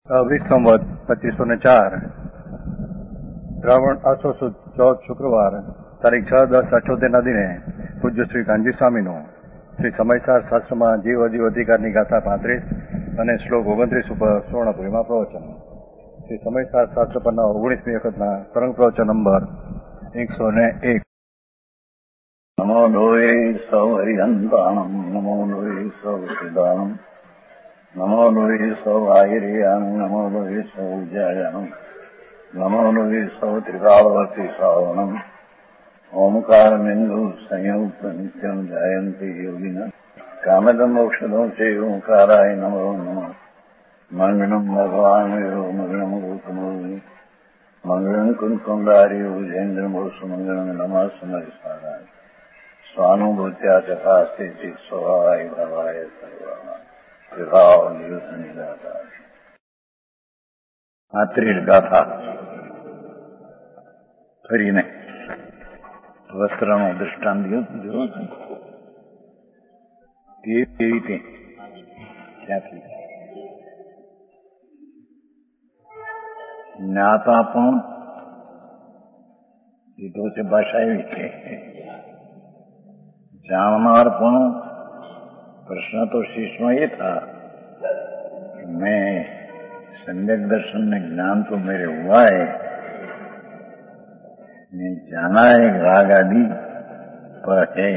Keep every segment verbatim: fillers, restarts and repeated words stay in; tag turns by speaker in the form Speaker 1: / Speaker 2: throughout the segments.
Speaker 1: વીસ સંવત પચીસો ને ચાર શ્રાવણ આસો સુદ ચૌદ શુક્રવાર તારીખ છ દસ અઠ્યોતેરના દિને પૂજ્ય શ્રી કાનજી સ્વામીનું શ્રી સમયસાર શાસ્ત્રમાં જીવ અજીવ અધિકારની ગાથા પાંત્રીસ અને શ્લોક ઓગણત્રીસ ઉપર સુવર્ણપુરીમાં પ્રવચન. શ્રી સમયસાર શાસ્ત્ર પરના ઓગણીસમી વખતના સરંગ પ્રવચન નંબર એકસો ને એક.
Speaker 2: નમો લોહે સૌ હરિહંતાણમ નમો લોહે સૌ સિદ્ધાણમ નમો લોહે સૌ આયર્યાન નમો લોહે સૌ ઉજાયાન નમો લોહે સૌ ત્રિકાળવર્તી શ્રાવણમ ઓમકાર બિંદુ સંયુક્ત નિત્યમ જાયંતી યોગિન કામદમ ઔષધો છે ઓંકારાય નમો નમઃ. મંગળમ ભગવાન મંગળમ ગૌતમો મંગળમ કુંકુંડાર્યો જૈન્દ્રમો સુમંગળમ નમઃ સમયસારાય સ્વાનુભૂત્યા ચકાસ્તે સ્વભાવાય ભવાય સર્વા આત્રીર ગાથા ફરીને વસ્ત્રનું દૃષ્ટાંત જો તે રીતે ત્યાંથી જ્ઞાતા પણ એ તો છે ભાષા એવી છે, જાણનાર પણ प्रश्न तो शीर्षમાં ये था कि मैं सम्यक दर्शन में ज्ञान तो मेरे हुआ है, मैं जाना है राग आदि पर है,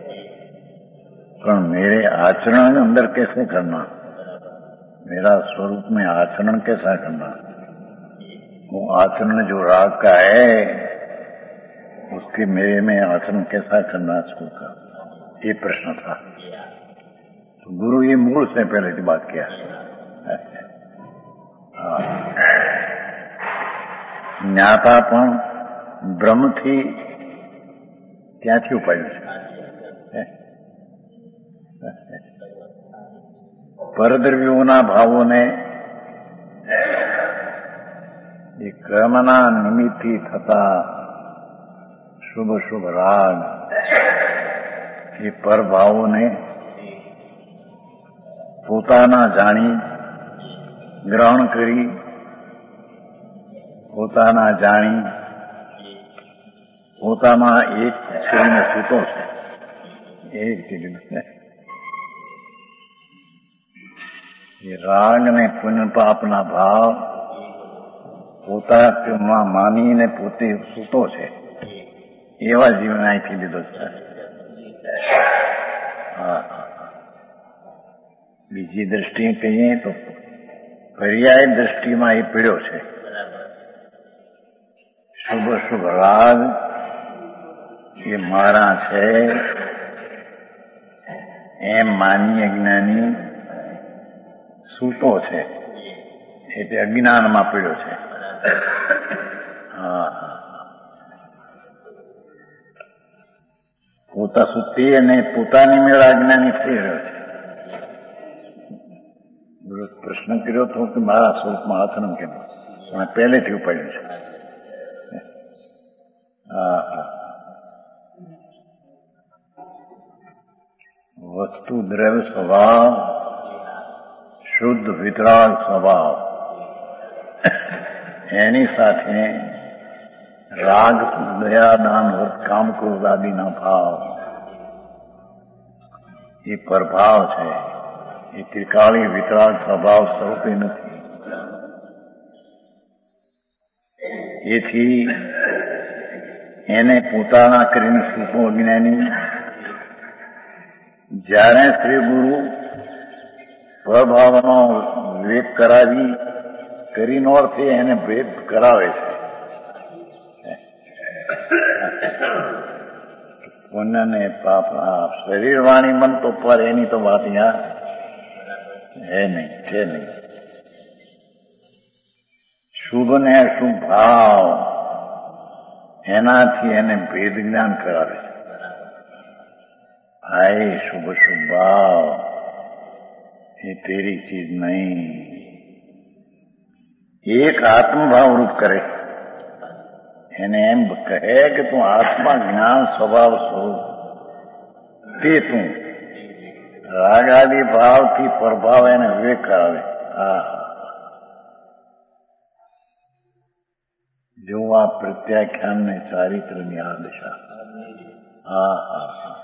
Speaker 2: पर मेरे आचरण अंदर कैसे करना, मेरा स्वरूप में आचरण कैसा करना, वो आचरण जो राग का है उसके मेरे में आचरण कैसा करना उसका ये प्रश्न था. तो गुरु ये मूल से पहले की बात किया. જ્ઞાતા પણ બ્રહ્મથી ત્યાંથી ઉપાડ્યું છે. પરદ્રવ્યોના ભાવોને એ કર્મના નિમિત્તથી થતા શુભ શુભ રાગ એ પરભાવોને પોતાના જાણી ગ્રહણ કરી પોતાના જાણી પોતામાં એક કરીને સૂતો છે. એ એ રાગ ને પુણ્ય પાપના ભાવ પોતામાં માનીને પોતે સૂતો છે એવા જીવન અહીંથી લીધો છે. હા, બીજી દ્રષ્ટિએ કહીએ તો પર્યાય દ્રષ્ટિમાં એ પીડ્યો છે. શુભ શુભ રાગ એ મારા છે એમ માનીએ જ્ઞાની સૂતો છે, એટલે અજ્ઞાનમાં પીડ્યો છે. હા, પોતા સુતી અને પોતાની મેળા અજ્ઞાની થઈ રહ્યો છે. પ્રશ્ન કર્યો હતો કે મારા સ્વરૂપમાં આચરણ કેમ, મેં પહેલેથી ઉપાડ્યું છે. વસ્તુ દ્રવ્ય સ્વભાવ શુદ્ધ વિતરાગ સ્વભાવ એની સાથે રાગ દયા દાન વર્ત કામ ક્રોધ આદિના ભાવ એ પ્રભાવ છે. એ ત્રિકાળી વિતરાગ સ્વભાવ સ્વરૂપે નથી. એથી એને પોતાના કરીને સૂતો અજ્ઞાની જ્યારે શ્રી ગુરુ પ્રભાવનો વિવેક કરાવી કરીને અર્થે એને ભેદ કરાવે છે. પુણ્ય ને પાપ શરીર વાણી મન તો પર એની તો વાત યાર હે નહીં, છે નહીં. શુભ ને અશુભ ભાવ એનાથી એને ભેદ જ્ઞાન કરાવે છે. ભાઈ શુભ શુભ ભાવ એ તેરી ચીજ નહીં, એક આત્મભાવ રૂપ કરે. એને એમ કહે કે તું આત્મા જ્ઞાન સ્વભાવ સ્વરૂપ તે તું રાગ આદિ ભાવથી પ્રભાવ એને વિવેક કરાવે. હા, જો આ પ્રત્યાખ્યાનને ચારિત્રની આ દિશા. હા હા હા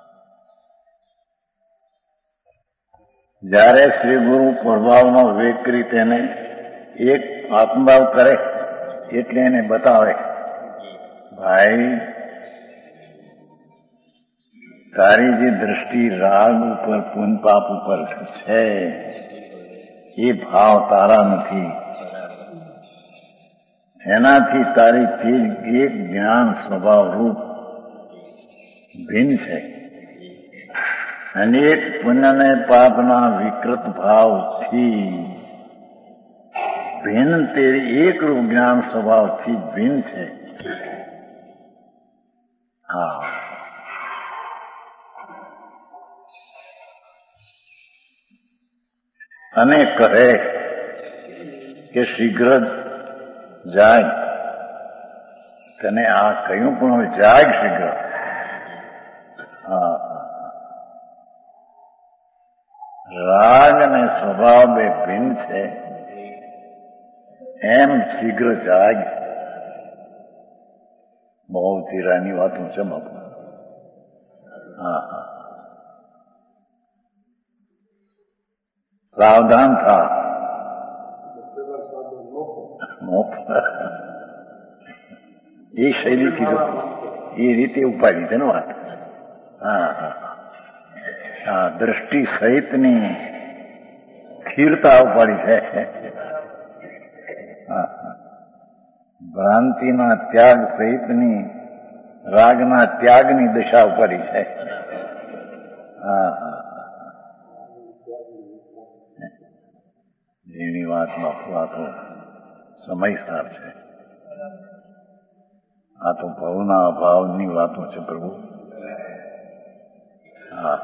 Speaker 2: જ્યારે શ્રી ગુરુ પ્રભાવમાં વિવેક કરી તેને એક આત્મભાવ કરે એટલે એને બતાવે, ભાઈ તારી જે દ્રષ્ટિ રાગ ઉપર પુન પાપ ઉપર છે એ ભાવ તારા નથી. એનાથી તારી ચીજ એક જ્ઞાન સ્વભાવ રૂપ ભિન્ન છે. અનેક પુણ્ય અને પાપના વિકૃત ભાવથી ભિન્ન તેરી એક રૂપ જ્ઞાન સ્વભાવથી ભિન્ન છે. હા અને કહે કે શીઘ્ર જાય. તને આ કહ્યું પણ હવે જાય શીઘ્ર. હા રાગ અને સ્વભાવ બે ભિન્ન છે એમ શીઘ્ર જાગ. બહુ તીરાની વાતો છે બાપુ. હા હા સાવધાન થા. એ શૈલીથી જો એ રીતે ઉપાડી છે ને વાત. હા હા હા દ્રષ્ટિ સહિતની સ્થિરતા ઉપાડી છે. ભ્રાંતિના ત્યાગ સહિતની રાગના ત્યાગની દિશા ઉપાડી છે. હા હા જેની વાતમાં વાતો સમયસાર છે. આ તો ભવના અભાવની વાતો છે પ્રભુ. હા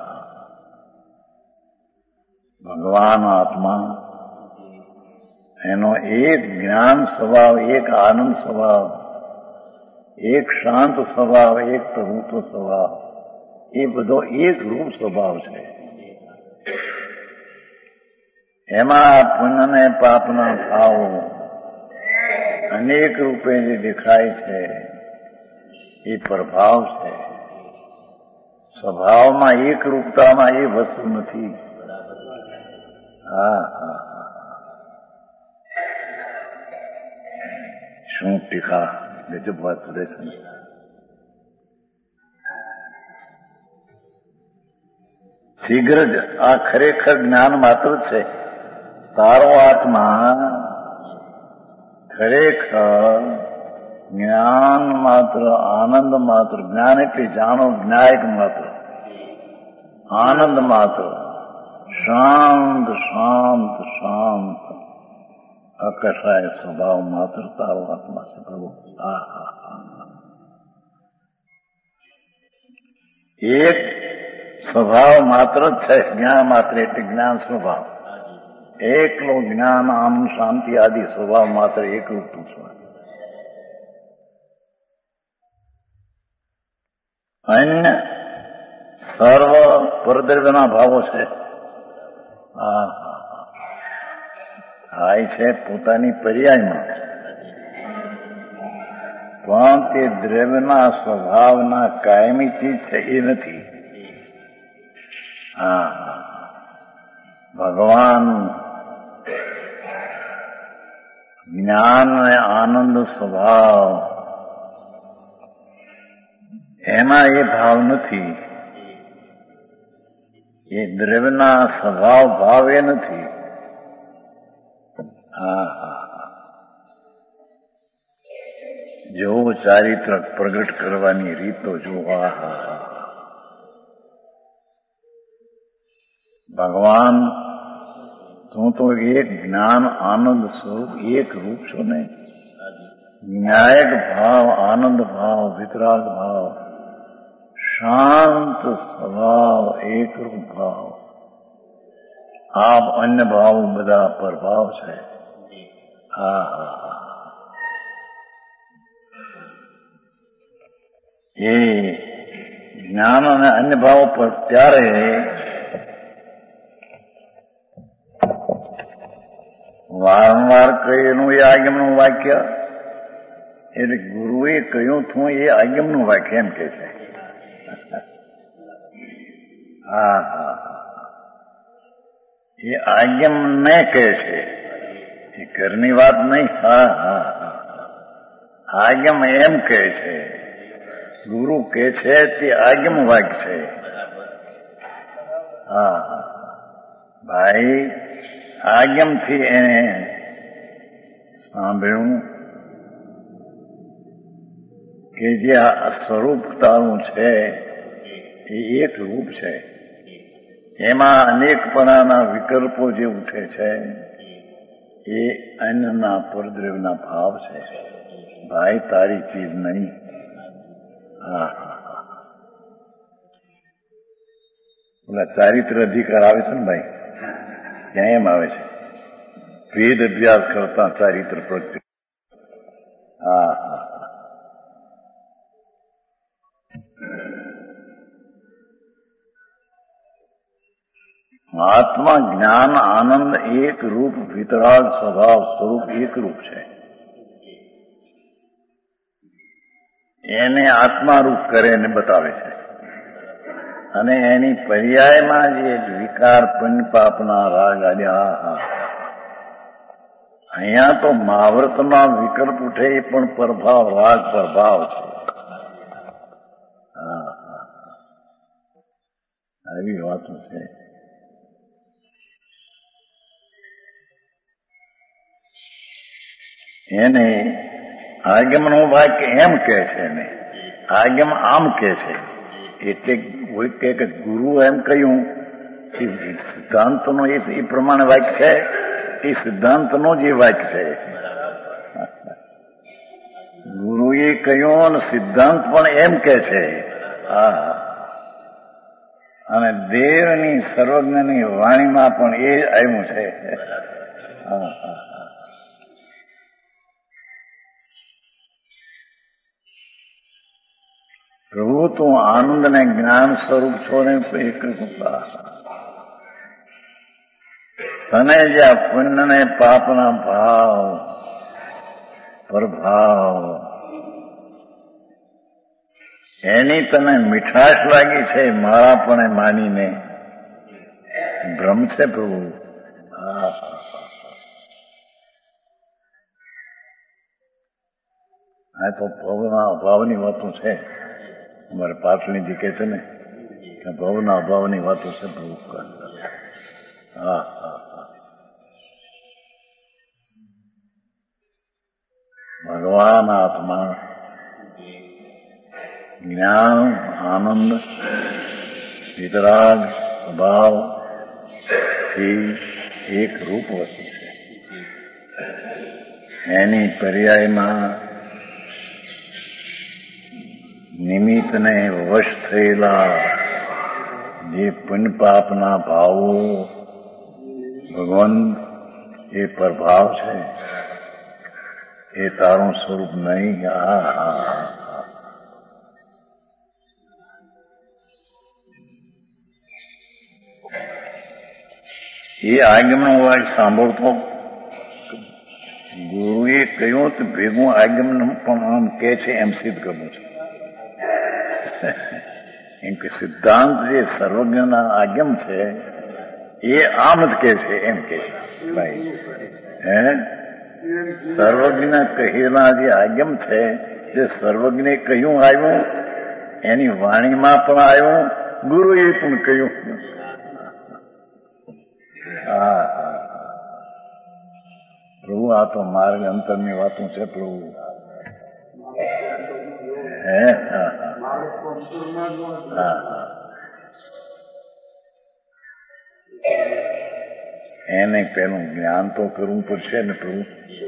Speaker 2: ભગવાન આત્મા એનો એક જ્ઞાન સ્વભાવ, એક આનંદ સ્વભાવ, એક શાંત સ્વભાવ, એક પ્રભુત્વ સ્વભાવ, એ બધો એક રૂપ સ્વભાવ છે. એમાં પુણ્ય અને પાપના ભાવો અનેક રૂપે જે દેખાય છે એ પ્રભાવ છે. સ્વભાવમાં એક રૂપતામાં એ વસ્તુ નથી. હા હા શું ટીકા ગજબ વાત કરે છે. શીઘ્ર જ આ ખરેખર જ્ઞાન માત્ર છે. તારો આત્મા ખરેખર જ્ઞાન માત્ર, આનંદ માત્ર. જ્ઞાન એટલે જાણો, જ્ઞાયક માત્ર, આનંદ માત્ર, શાંત શાંત શાંત અકસાય સ્વભાવ માત્ર તારો આત્મા છે પ્રભુ. હા હા એક સ્વભાવ માત્ર જ છે. જ્ઞાન માત્ર એટલે જ્ઞાન સ્વભાવ. એકલો જ્ઞાન આનંદ શાંતિ આદિ સ્વભાવ માત્ર એકરૂપ તું છે. અન્ય સર્વ પરદ્રવ્યના ભાવો છે. હા હા થાય છે પોતાની પર્યાયમાં, પણ તે દ્રવ્યના સ્વભાવના કાયમી ચીજ છે એ નથી. હા ભગવાન જ્ઞાન અને આનંદ સ્વભાવ એમાં એ ભાવ નથી. એ દ્રવ્યના સ્વભાવ ભાવ એ નથી. હા હા જો ચારિત્ર પ્રગટ કરવાની રીત તો જો. હા હા ભગવાન તું તો એક જ્ઞાન આનંદ સ્વરૂપ એક રૂપ છો ને. ન્યાયક ભાવ, આનંદ ભાવ, વિતરાગ ભાવ, શાંત સ્વભાવ, એકરૂપ ભાવ. આપ અન્ય ભાવ બધા પ્રભાવ છે. હા હા એ જ્ઞાન અને અન્ય ભાવો પર ત્યારે વારંવાર કહેલું એ આગમનું વાક્ય એટલે ગુરુએ કહ્યું હતું એ આગમનું વાક્ય એમ કે છે. હા હા એ આગમને કહે છે, એ ઘરની વાત નહીં. હા હા હા આગમ એમ કહે છે, ગુરુ કહે છે તે આગમ વાક્ય છે. હા હા ભાઈ આગમથી એને સાંભળ્યું કે જે આ સ્વરૂપ તારું છે એ એક રૂપ છે, એમાં અનેક પરાના વિકલ્પો જે ઉઠે છે એ અન્નના પરદ્રવ્યના ભાવ છે. ભાઈ તારી ચીજ નહીં. હા હા હા ઓલા ચારિત્ર અધિકાર આવે છે ને ભાઈ, ત્યાં એમ આવે છે વેદ અભ્યાસ કરતા ચારિત્ર પ્રગતિ. હા હા આત્મા જ્ઞાન આનંદ એક રૂપ વિતરાગ સ્વભાવ સ્વરૂપ એક રૂપ છે. એને આત્મારૂપ કરે ને બતાવે છે. અને એની પર્યાયમાં જે વિકાર પુણ્ય પાપના રાગ આદિ હા હા અહીંયા તો મહાવ્રતમાં વિકલ્પ ઉઠે એ પણ પ્રભાવ રાગ પ્રભાવ છે. હા હા આવી વાતો છે. એને આગમનો વાક્ય એમ કે છે ને આગમ આમ કે છે. એટલે કોઈ કે ગુરુ એમ કહ્યું કે સિદ્ધાંતનો એ પ્રમાણે વાક્ય છે, એ સિદ્ધાંતનો જ એ વાક્ય છે. ગુરુએ કહ્યું અને સિદ્ધાંત પણ એમ કે છે. હા અને દેવની સર્વજ્ઞની વાણીમાં પણ એ આવ્યું છે. હા હા પ્રભુ તું આનંદ ને જ્ઞાન સ્વરૂપ છો ને એક તને જે આ પુણ્ય ને પાપના ભાવ પ્રભાવ એની તને મીઠાશ લાગી છે, મારા પણ માનીને ભ્રમ છે પ્રભુ. હા આ તો ભવના અભાવની વાતો છે. અમારે પાટલીજી કે છે ને કે ભવના અભાવની વાતો છે પ્રભુ. હા હા હા ભગવાન આત્મા જ્ઞાન આનંદ વિતરાગ સ્વભાવ થી એક રૂપ વસ્તુ છે. એની પર્યાયમાં નિમિત્તને વશ થયેલા જે પુણ્ય પાપના ભાવો ભગવાન એ પ્રભાવ છે, એ તારું સ્વરૂપ નહીં. હા હા એ આગમનો વાત સાંભળતો ગુરુએ કહ્યું તો ભેગું આગમન પણ આમ કે છે એમ સિદ્ધ કરવું છે. એમ કે સિદ્ધાંત જે સર્વજ્ઞના આગમ છે એ આમ જ કે છે એમ કે છે ભાઈ. હે સર્વજ્ઞ કહેલા જે આગમ છે જે સર્વજ્ઞે કહ્યું આવ્યું, એની વાણીમાં પણ આવ્યું, ગુરુએ પણ કહ્યું. હા હા પ્રભુ આ તો માર્ગ અંતરની વાતો છે પ્રભુ. હે હા હા હા એને પેલું જ્ઞાન તો કરવું પડશે ને પ્રભુ.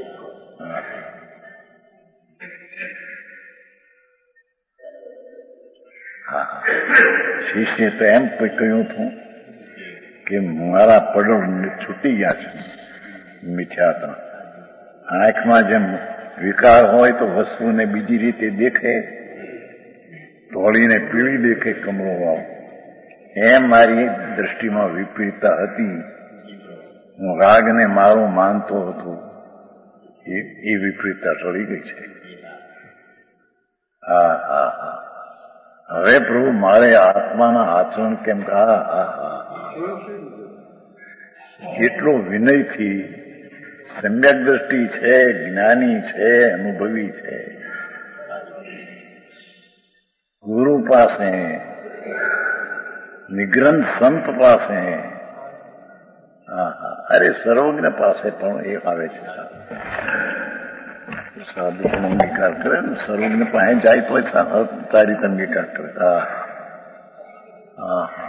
Speaker 2: હા શિષ્ય તો એમ કહ્યું હતું કે મારા પડોળ છૂટી ગયા છે મિથ્યાત્મા. આંખમાં જેમ વિકાર હોય તો વસ્તુને બીજી રીતે દેખે, ધોળીને પીળી દેખે કમરો વાવ, એમ મારી દ્રષ્ટિમાં વિપરીતતા હતી. હું રાગને મારો માનતો હતો, એ વિપરીતતા ટળી ગઈ છે. હા હા હા હવે પ્રભુ મારે આત્માના આચરણ કેમ હા હા હા કેટલો વિનયથી સમ્યક દ્રષ્ટિ છે, જ્ઞાની છે, અનુભવી છે, ગુરુ પાસે, નિગ્રંથ સંત પાસે, હા હા અરે સર્વજ્ઞ પાસે પણ એ આવે છે. સાધુ પણ અંગીકાર કરે ને, સર્વજ્ઞ પાસે જાય તો સારી અંગીકાર કરે. હા હા હા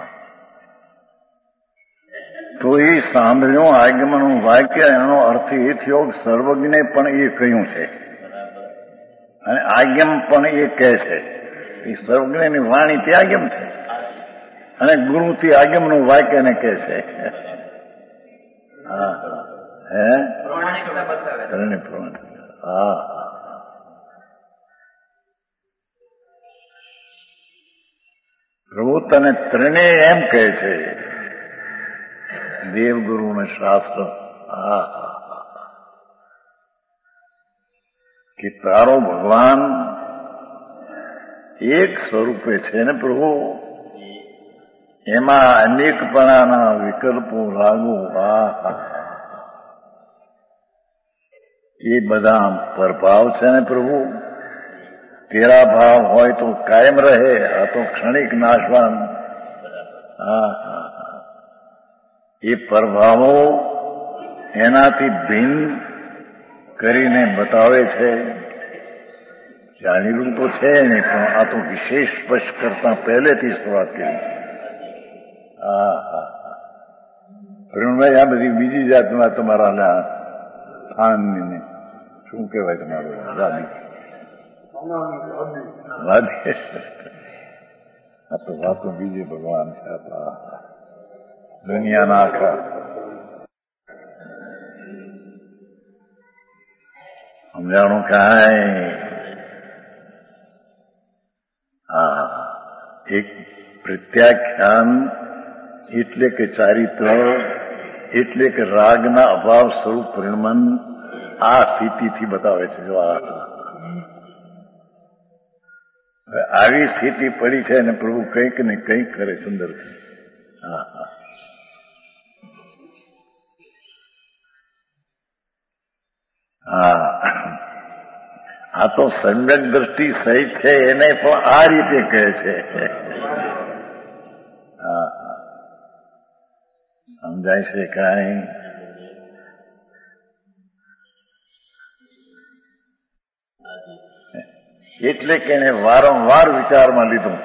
Speaker 2: તો એ સાંભળ્યું આગમનનું વાક્ય, એનો અર્થ એ થયો સર્વજ્ઞે પણ એ કહ્યું છે અને આગમ પણ એ કહે છે. એ સર્વજ્ઞની વાણી તે આગમ છે અને ગુરુથી આગમનું વાક્ય એને કહે છે. હા હે ત્રણે પ્રમાણ. હા પ્રભુ તને ત્રણેય એમ કહે છે, દેવગુરુ ને શાસ્ત્ર. હા કે તારો ભગવાન એક સ્વરૂપે છે ને પ્રભુ, એમાં અનેકપણાના વિકલ્પો લાગુ. હા એ બધા પ્રભાવ છે ને પ્રભુ. તેરા ભાવ હોય તો કાયમ રહે, આ તો ક્ષણિક નાશવાન. હા હા એ પ્રભાવો એનાથી ભિન્ન કરીને બતાવે છે. જાણેલું તો છે નહીં, પણ આ તો વિશેષ સ્પષ્ટ કરતા પહેલેથી શરૂઆત કરી છે. હા હા પ્રવીણભાઈ, આ બધી બીજી જાતમાં તમારા સ્થાનની શું કહેવાય તમારું વાદી વાદી આ તો વાતો બીજે ભગવાન છે. આપણા દુનિયાના આખા સમજાણું કાંઈ. હા એક પ્રત્યાખ્યાન એટલે કે ચારિત્ર એટલે કે રાગના અભાવ સ્વરૂપ પરિણમન આ સ્થિતિથી બતાવે છે. જો આવી સ્થિતિ પડી છે અને પ્રભુ કંઈક ને કંઈક કરે સુંદરથી. હા હા હા આ તો સમ્યક દ્રષ્ટિ સહિત છે, એને પણ આ રીતે કહે છે. હા હા સમજાય છે કાંઈ? એટલે કે એને વારંવાર વિચારમાં લીધું.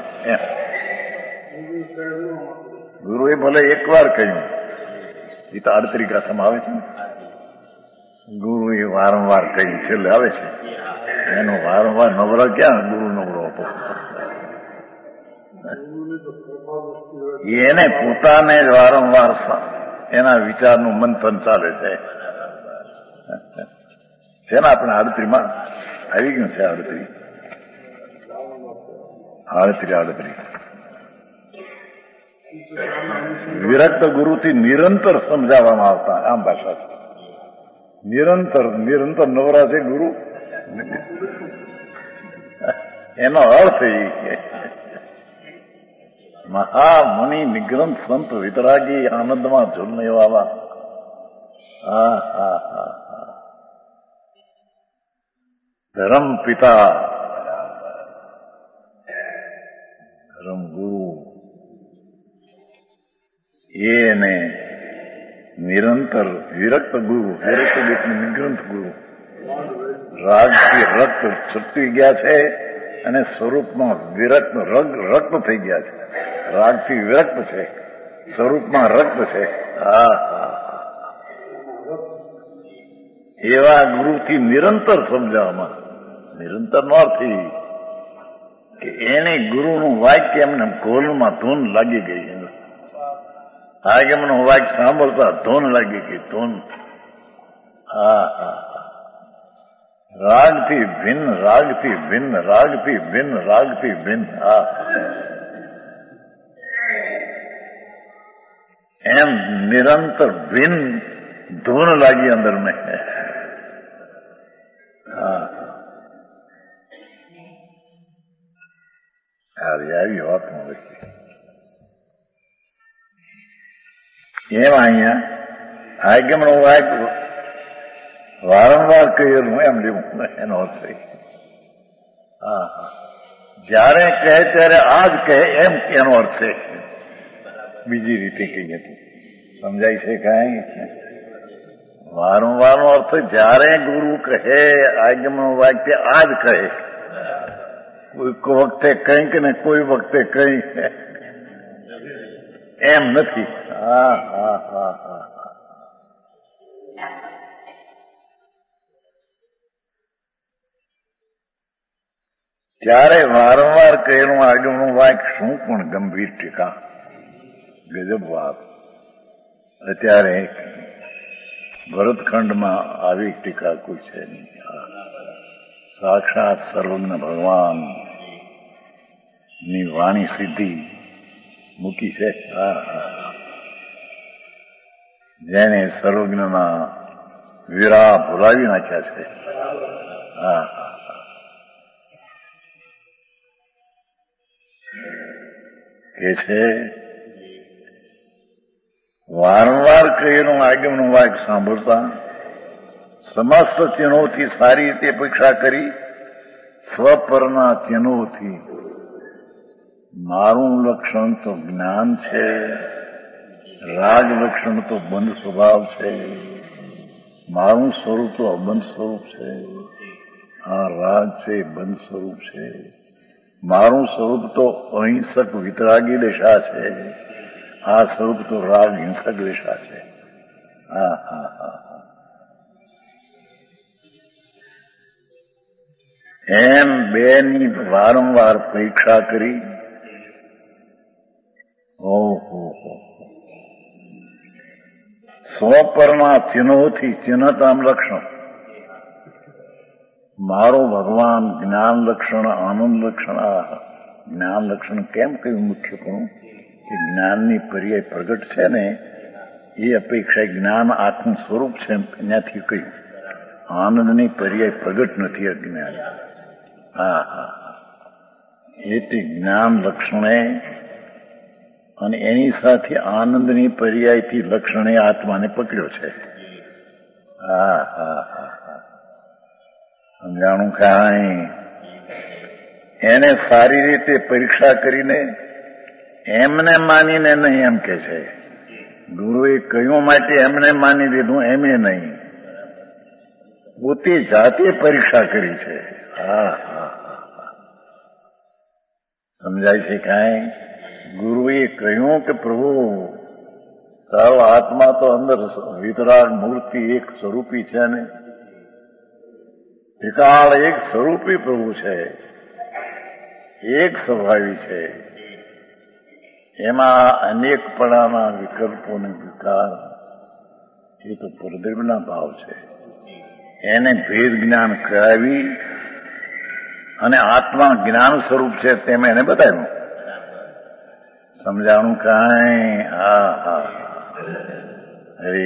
Speaker 2: ગુરુએ ભલે એક વાર કહ્યું, એ તો આડત્રી ગાથામાં આવે છે ને, ગુરુએ વારંવાર કહ્યું છેલ્લે આવે છે. એનો વારંવાર નવરો ક્યાં ગુરુ નવરો હતો? એને પોતાને જ વારંવાર એના વિચારનું મંથન ચાલે છે. છે ને આપણે આડત્રીમાં આવી ગયું છે. આડત્રી આડત્રી આડત્રી વિરક્ત ગુરુથી નિરંતર સમજાવવામાં આવતા આમ ભાષા છે. નિરંતર નિરંતર નવરા છે ગુરુ, એનો અર્થ એ મહામુનિ નિગ્રંથ સંત વિતરાગી આનંદમાં ઝૂલને વાવા. હા હા હા હા ધર્મ પિતા ધર્મ ગુરુ એને નિરંતર વિરક્ત ગુરુ, વિરક્ત એટલે નિગ્રંથ ગુરુ, રાગથી રક્ત છૂટી ગયા છે અને સ્વરૂપમાં વિરક્ત રગ રક્ત થઈ ગયા છે. રાગથી વિરક્ત છે, સ્વરૂપમાં રક્ત છે. હા હા એવા ગુરુથી નિરંતર સમજાવવામાં. નિરંતર નો અર્થ કે એને ગુરુનું વાક્ય એમને ગોલમાં ધૂન લાગી ગઈ. આગમનું વાક્ય સાંભળતા ધૂન લાગી ગઈ. ધૂન હા હા રાગથી ભિન્ન, રાગથી ભિન્ન, રાગથી ભિન્ન, રાગથી ભિન્ન. હા એમ નિરંતર ભિન્ન ધૂન લાગી અંદર મેં. હા સારી આવી હોતું નથી. એમ અહીંયા આગમનો વાક વારંવાર કહેલું એમ લેવું એનો અર્થ છે. હા હા જયારે કહે ત્યારે આ જ કહે એમ એનો અર્થ છે. બીજી રીતે કહીએ તો સમજાય છે કાંઈ? વારંવારનો અર્થ જયારે ગુરુ કહે આગમનો વાક્ય આ જ કહે, કોઈ વખતે કંઈક ને કોઈ વખતે કંઈ એમ નથી. હા હા હા હા ત્યારે વારંવાર કહેલું આગળનું વાક્ય શું પણ ગંભીર ટીકા, ગજબ વાત. અત્યારે ભરતખંડમાં આવી ટીકા કોઈ છે નહીં. સાક્ષાત સર્વજ્ઞ ભગવાન ની વાણી સીધી મૂકી છે. હા હા જેને સર્વજ્ઞના વીરા ભૂલાવી નાખ્યા છે. હા હા કે છે વારંવાર કહેલું આગમનું વાક્ય સાંભળતા સમસ્ત ચિહ્નોથી સારી રીતે પરીક્ષા કરી સ્વપરના ચિહ્નોથી મારું લક્ષણ તો જ્ઞાન છે, રાગ લક્ષણ તો બંધ સ્વભાવ છે, મારું સ્વરૂપ તો અબંધ સ્વરૂપ છે, આ રાગ છે બંધ સ્વરૂપ છે, મારું સ્વરૂપ તો અહિંસક વિતરાગી દશા છે, આ સ્વરૂપ તો રાગ હિંસક દશા છે. હા હા હા એમ બેની વારંવાર પરીક્ષા કરી. ઓહો સ્વપરના ચિહ્નોથી ચિહ્નતામ લક્ષણ મારો ભગવાન જ્ઞાન લક્ષણ આનંદ લક્ષણ. આ જ્ઞાન લક્ષણ કેમ કહ્યું મુખ્યપણું કે જ્ઞાનની પર્યાય પ્રગટ છે ને એ અપેક્ષા જ્ઞાન આત્મ સ્વરૂપ છે એનાથી કહ્યું. આનંદની પર્યાય પ્રગટ નથી અજ્ઞાન. હા હા એટલે જ્ઞાન લક્ષણે અને એની સાથે આનંદની પર્યાયથી લક્ષણે આત્માને પકડ્યો છે. હા હા હા સમજાણું કાંઈ? એને સારી રીતે પરીક્ષા કરીને એમને માનીને નહીં એમ કે છે. ગુરુએ કહ્યું માટે એમને માની લીધું એમે નહીં, પોતે જાતે પરીક્ષા કરી છે. હા હા સમજાય છે કાંઈ? ગુરુએ કહ્યું કે પ્રભુ તારો આત્મા તો અંદર વિતરાગ મૂર્તિ એક સ્વરૂપી છે ને, ત્રિકાળ એક સ્વરૂપી પ્રભુ છે, એક સ્વભાવી છે, એમાં અનેકપણાના વિકલ્પોને વિકાર એ તો પરદેવના ભાવ છે. એને ભેદ જ્ઞાન કરાવી અને આત્મા જ્ઞાન સ્વરૂપ છે તેમ એને બતાવ્યું. સમજાણું કાંઈ? હા હા હરે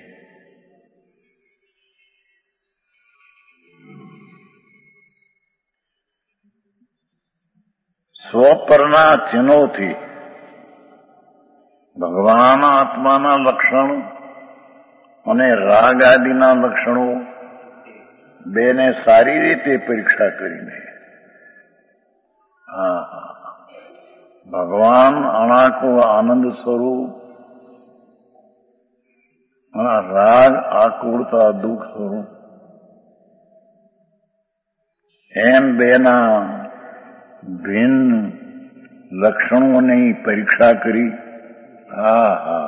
Speaker 2: સ્વપરના ચિહ્નોથી ભગવાન આત્માના લક્ષણ અને રાગ આદિના લક્ષણો બેને સારી રીતે પરીક્ષા કરીને હા હા ભગવાન અણાકો આનંદ સ્વરૂપ અને રાગ આકુળતા દુઃખ સ્વરૂપ એમ બેના ભિન્ન લક્ષણોની પરીક્ષા કરી. હા હા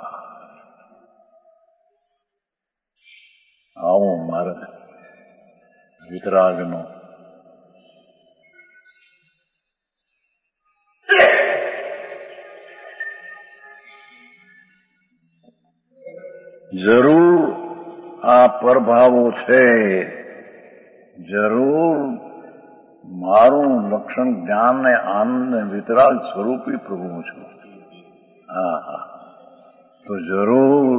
Speaker 2: આવો માર્ગ વિતરાગનો. જરૂર આ પરભાવો છે, જરૂર મારું લક્ષણ જ્ઞાન ને આનંદ ને વિતરાગ સ્વરૂપી પ્રભુ છું. હા હા તો જરૂર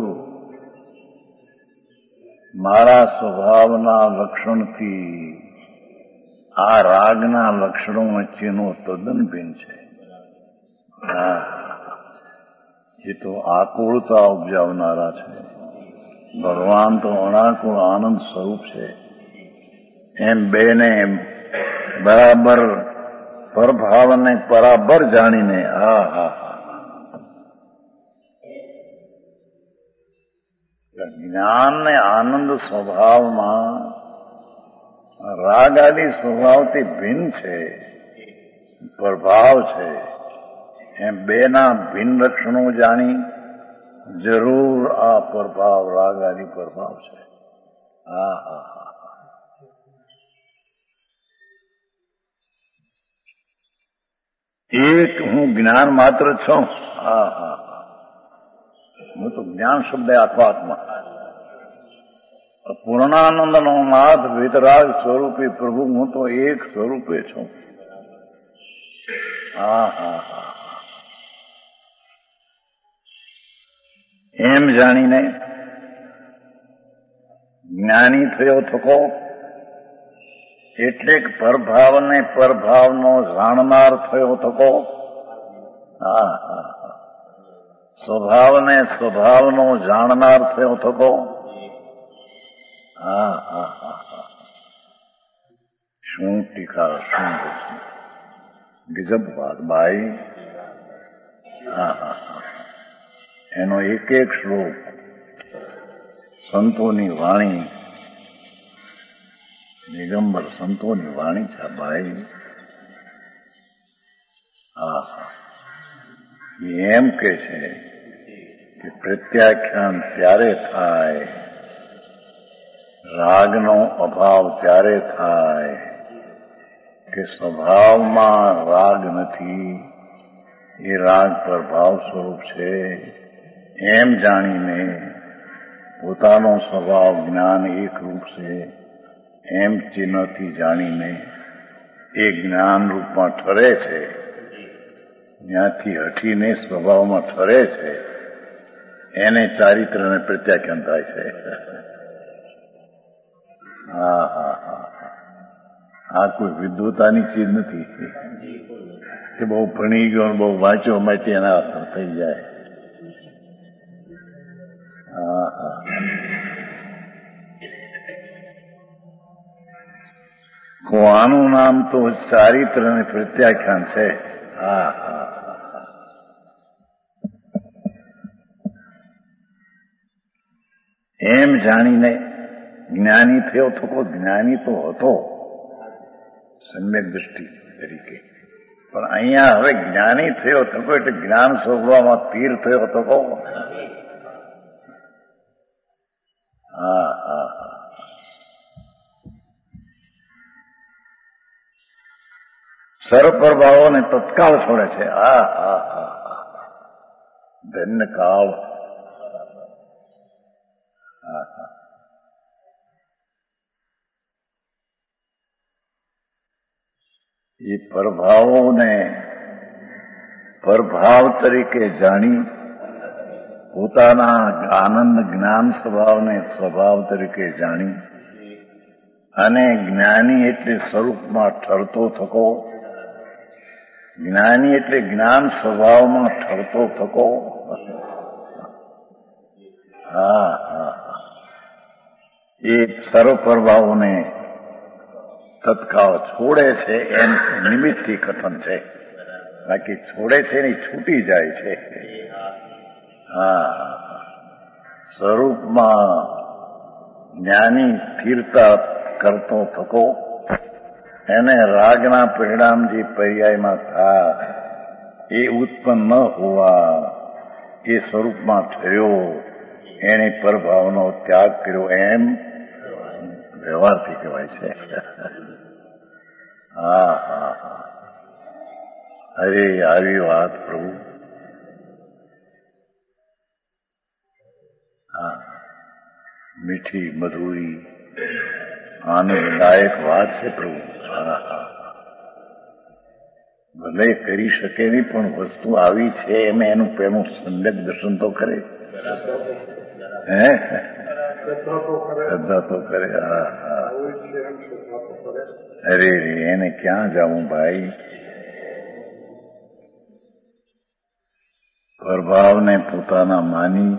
Speaker 2: મારા સ્વભાવના લક્ષણથી આ રાગના લક્ષણો વચ્ચેનો તદ્દન ભિન્ન છે. હા, એ તો આકુળતા ઉપજાવનારા છે. ભગવાન તો અનાકુળ આનંદ સ્વરૂપ છે. એમ બેને બરાબર પરભાવને બરાબર જાણીને હા હા જ્ઞાન ને આનંદ સ્વભાવમાં રાગ આદિ સ્વભાવથી ભિન્ન છે, પ્રભાવ છે. એમ બેના ભિન્ન લક્ષણો જાણી જરૂર આ પ્રભાવ રાગ આદિ પ્રભાવ છે. હા હા હા એક હું જ્ઞાન માત્ર છું. હા હા હા હું તો જ્ઞાન શબ્દ આખો આત્મા પૂર્ણાનંદનો નાથ વિતરાગ સ્વરૂપે પ્રભુ હું તો એક સ્વરૂપે છું. હા હા હા એમ જાણીને જ્ઞાની થયો થકો એટલે પરભાવને પરભાવનો જાણનાર થયો થકો. હા હા હા સ્વભાવને સ્વભાવનો જાણનાર થયો થકો. હા હા હા હા શું ટીકા, શું ગજબ વાત ભાઈ. હા હા હા એનો એક એક શ્લોક સંતોની વાણી, નિગંબર સંતોની વાણી છે ભાઈ. હા હા એમ કે છે કે પ્રત્યાખ્યાન ત્યારે થાય, રાગનો અભાવ ત્યારે થાય કે સ્વભાવમાં રાગ નથી, એ રાગ પ્રભાવ સ્વરૂપ છે. એમ જાણીને પોતાનો સ્વભાવ જ્ઞાન એક રૂપ છે એમ ચિહ્નથી જાણીને એ જ્ઞાન રૂપમાં ઠરે છે. ત્યાંથી હટીને સ્વભાવમાં ઠરે છે. એને ચારિત્રને પ્રત્યાખ્યાન થાય છે. હા હા હા આ કોઈ વિદ્વતાની ચીજ નથી કે બહુ ભણી ગયો બહુ વાંચ્યો માટે એના અર્થ થઈ જાય. હા હા આનું નામ તો ચારિત્ર અને પ્રત્યાખ્યાન છે. હા હા એમ જાણીને જ્ઞાની થયો થકો. જ્ઞાની તો હતો સમ્યક દૃષ્ટિ તરીકે, પણ અહીંયા હવે જ્ઞાની થયો થકો એટલે જ્ઞાન શોધવામાં તીર થયો થકો. હા હા હા સર્વપ્રભાવોને તત્કાળ છોડે છે. હા હા હા હા ધન્ય કાળ. હા હા એ પ્રભાવોને પ્રભાવ તરીકે જાણી પોતાના આનંદ જ્ઞાન સ્વભાવને સ્વભાવ તરીકે જાણી અને જ્ઞાની એટલે સ્વરૂપમાં ઠરતો થકો. જ્ઞાની એટલે જ્ઞાન સ્વભાવમાં ઠરતો થકો. હા હા એ સર્વ પ્રભાવોને તત્કાળ છોડે છે એમ નિમિત્તથી કથન છે. બાકી છોડે છે ને છૂટી જાય છે. હા સ્વરૂપમાં જ્ઞાની સ્થિરતા કરતો થકો. એને રાગના પરિણામ જે પર્યાયમાં થાય એ ઉત્પન્ન ન હોવા એ સ્વરૂપમાં થયો. એને પરભાવનો ત્યાગ કર્યો એમ વ્યવહારથી કહેવાય છે. હા હા હા અરે આવી વાત પ્રભુ. હા મીઠી મધુરી આનંદદાયક વાત છે પ્રભુ. હા હા ભલે કરી શકે નહીં પણ વસ્તુ આવી છે એમ એનું પેલું સંદક દર્શન તો કરે. હે શ્રદ્ધા તો કરે. હા હા. અરે રે, એને ક્યાં જાઉં ભાઈ? પ્રભાવને પોતાના માની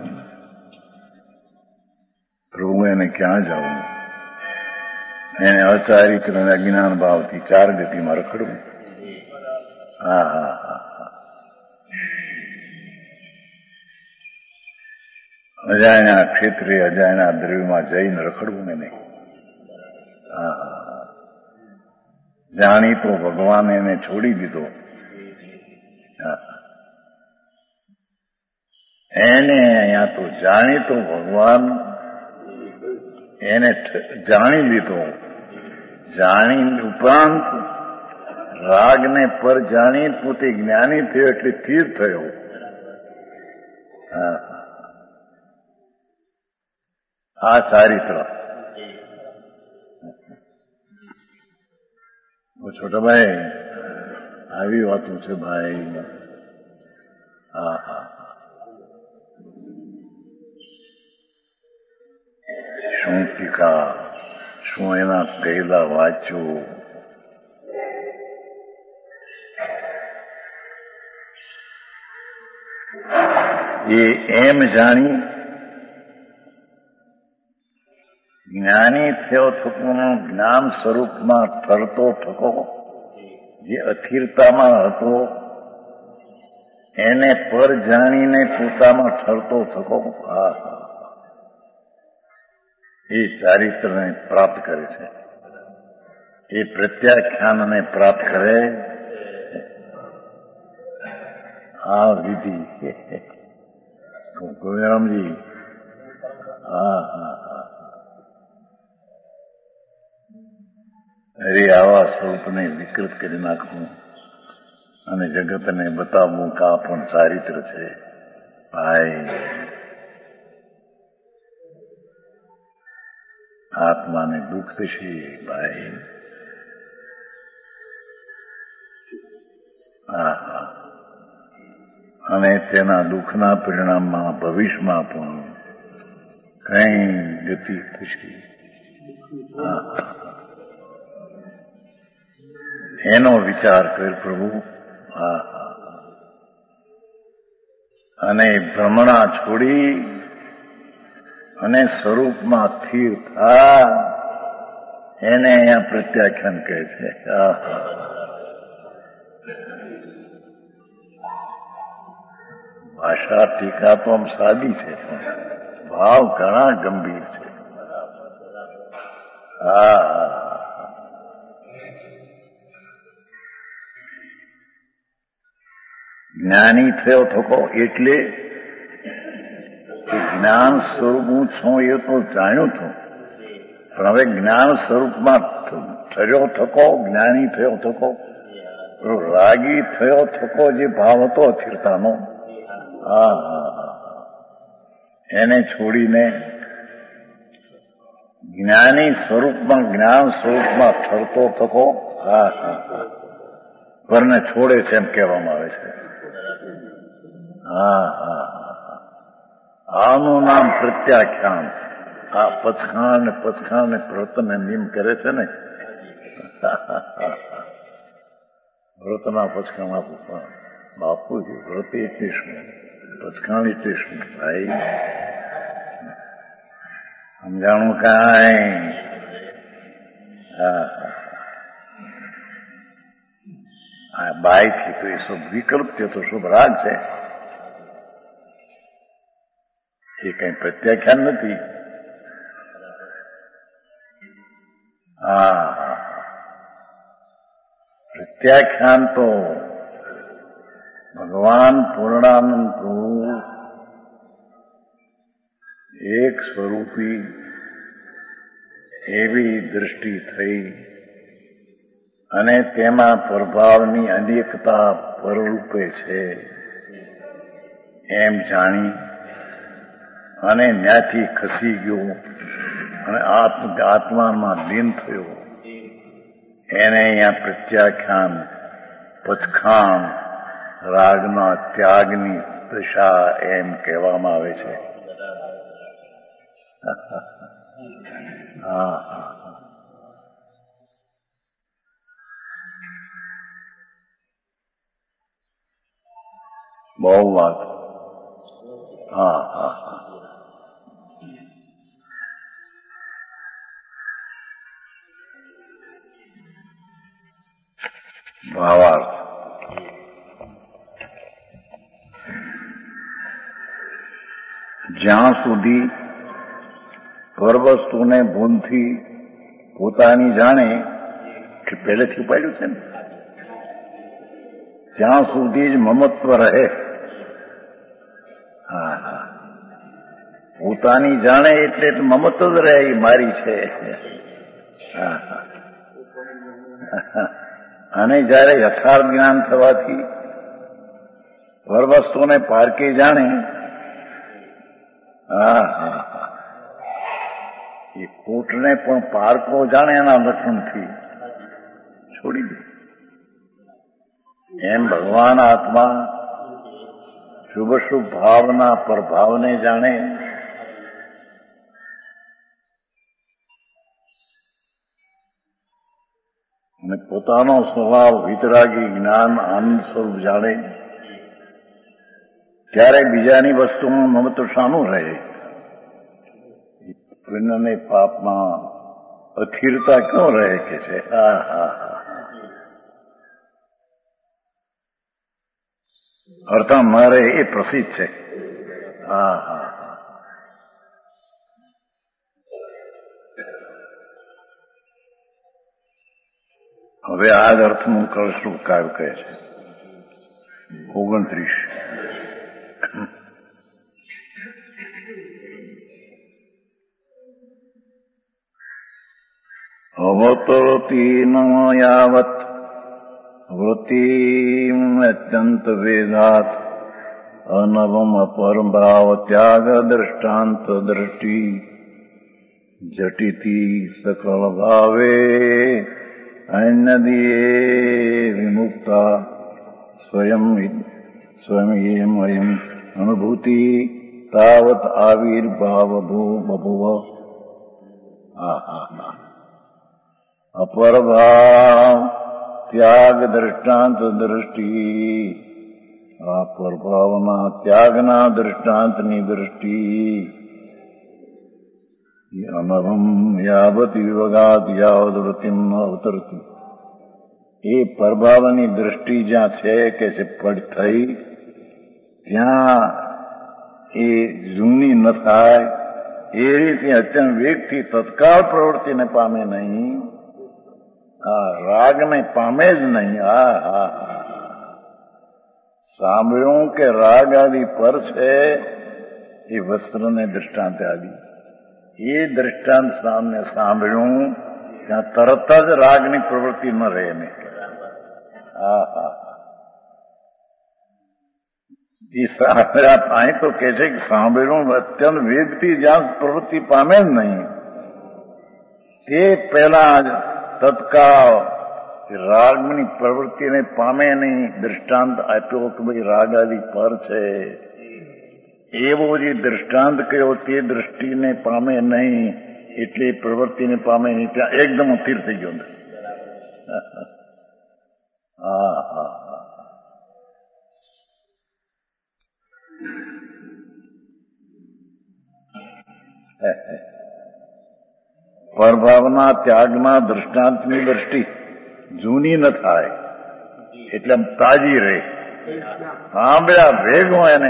Speaker 2: પ્રભુ એને ક્યાં જાઉં? એને અચારિત્ર અને અજ્ઞાન ભાવથી ચાર ગતિમાં રખડવું. હા હા હા હા. અજાણ્યા ક્ષેત્રે અજાણ્યા દ્રવ્યમાં જઈને રખડવું એને. હા હા હા. જાણી તો ભગવાન એને છોડી દીધો. હા. એને અહીંયા તો જાણી તો ભગવાન એને જાણી લીધો. જાણી ઉપરાંત રાગને પર જાણી પોતે જ્ઞાની થયો એટલે સ્થિર થયો. હા. આ ચારિત્ર. છોટા ભાઈ, આવી વાતો છે ભાઈ. હા હા. શું ટીકા, શું એના કહેલા વાંચો. એ એમ જાણી જ્ઞાની થયો થકો જ્ઞાન સ્વરૂપમાં ઠરતો થકો, જે અસ્થિરતામાં હતો એને પર જાણીને પોતામાં ઠરતો થકો. હા હા. એ ચારિત્રને પ્રાપ્ત કરે છે. એ પ્રત્યાખ્યાનને પ્રાપ્ત કરે. આ વિધિ ગોવિંદરામજી. હા હા હા. અરે આવા સ્વરૂપને વિકૃત કરી નાખવું અને જગતને બતાવવું કે આ પણ ચારિત્ર છે ભાઈ. આત્માને દુઃખ થશે ભાઈ. હા હા. અને તેના દુઃખના પરિણામમાં ભવિષ્યમાં પણ કઈ ગતિ થશે. હા. એનો વિચાર કર પ્રભુ. હા હા. અને ભ્રમણા છોડી અને સ્વરૂપમાં સ્થિર થા, એને અહીંયા પ્રત્યાખ્યાન કહે છે. ભાષા ટીકા તો આમ સાદી છે, ભાવ ઘણા ગંભીર છે. હા. જ્ઞાની થયો થકો એટલે જ્ઞાન સ્વરૂપ હું છું એ તો જાણ્યું છું, પણ હવે જ્ઞાન સ્વરૂપમાં ઠર્યો થકો, જ્ઞાની થયો થકો. રાગી થયો થકો જે ભાવ હતો અસ્થિરતાનો, હા હા હા, એને છોડીને જ્ઞાની સ્વરૂપમાં જ્ઞાન સ્વરૂપમાં ઠરતો થકો. હા હા હા. પરને છોડે છે એમ કહેવામાં આવે છે. હા હા હા. આનું નામ પ્રત્યાખ્યાન. આ પચખાણ ને પચખાણ ને વ્રતને નિયમ કરે છે ને, વ્રતના પચખાણ આપું. પણ બાપુજી, વ્રત એટલે શું, પચખાણ એટલે શું ભાઈ? સમજાણું કાંઈ? હા હા. આ બાયથી તો એ શુભ વિકલ્પ છે, તો શુભ રાગ છે. એ કઈ પ્રત્યાખ્યાન નથી. હા. પ્રત્યાખ્યાન તો ભગવાન પૂર્ણાનંદ પ્રભુ એક સ્વરૂપી એવી દૃષ્ટિ થઈ અને તેમાં પ્રભાવની અનેકતા પરરૂપે છે એમ જાણી અને ત્યાંથી ખસી ગયો અને આત્મામાં લીન થયો. એને અહીંયા પ્રત્યાખ્યાન, પચખાણ, રાગના ત્યાગની દશા એમ કહેવામાં આવે છે. હા હા બહુ વાત. હા હા હા ભાવાર્થ. જ્યાં સુધી પરવસ્તુને ભૂલથી પોતાની જાણે કે પહેલેથી ઉપાડ્યું છે ને, ત્યાં સુધી જ મમત્વ રહે. હા હા પોતાની જાણે એટલે મમત્વ જ રહે, એ મારી છે. હા હા અને જયારે યથાર્થ જ્ઞાન થવાથી પરવસ્તુને પારકી જાણે, હા હા હા એ ખોટને પણ પારકો જાણે એના લક્ષણથી છોડી દે. એમ ભગવાન આત્મા શુભ શુભ ભાવના પ્રભાવને જાણે, અને પોતાનો સ્વભાવ વિતરાગી જ્ઞાન આનંદ સ્વરૂપ જાણે, ત્યારે બીજાની વસ્તુમાં મમત્વ શાનું રહે? પુણ્યને પાપમાં અસ્થિરતા ક્યાં રહે કે છે? હા હા હા અર્થા ન રહે એ પ્રસિદ્ધ છે. હા હા હા હવે આ જ અર્થનું કળશ્રુપ કાવ્ય કહે છે. ઓગણત્રીસ અવતરતી ન યાવત વૃત્તિમ અત્યંત વેદાત અનવમ અપરભાવ ત્યાગ દ્રષ્ટાંત દ્રષ્ટિ જટિતી સકળ ભાવે અન્યદીએ વિમુક્તા સ્વયં સ્વયં અયમ અનુભૂતિ તાવત આવિર્ભાવ બભુવ. હા હા હા અપરભાવ ત્યાગ દ્રષ્ટાંત દ્રષ્ટિ, આ પરભાવના ત્યાગના દ્રષ્ટાંતની દ્રષ્ટિ અનવમ યાવત વિવગાત યાવત વૃત્તિમ ન અવતરતી. એ પરભાવની દ્રષ્ટિ જ્યાં છે કે છે પડ થઈ, ત્યાં એ જૂની ન થાય એ રીતે અત્યંત વેગથી તત્કાળ પ્રવૃત્તિને પામે નહીં. હા રાગને પામે જ નહીં. હા હા હા સાંભળ્યું કે રાગ આદિ પર છે, એ વસ્ત્રને દૃષ્ટાંત આદિ, એ દૃષ્ટાંત સામને સાંભળ્યું ત્યાં તરત જ રાગની પ્રવૃત્તિ ન રહે ને. હા હા એ સાંભળ્યા અહીં તો કે છે કે સાંભળ્યું અત્યંત વેગથી જ્યાં પ્રવૃત્તિ પામે જ નહીં, તે પહેલા જ તત્કાળ રાગની પ્રવૃત્તિને પામે નહીં. દૃષ્ટાંત આપ્યો કે ભાઈ રાગ આદિ પર છે, એવો જે દૃષ્ટાંત કર્યો તે દૃષ્ટિને પામે નહીં, એટલે પ્રવૃત્તિને પામે નહીં. ત્યાં એકદમ સ્થિર થઈ ગયો. હા હા હા પરભાવના ત્યાગના દૃષ્ટાંતની દ્રષ્ટિ જૂની ન થાય એટલે આમ તાજી રહે. સાંભળ્યા ભેગો એને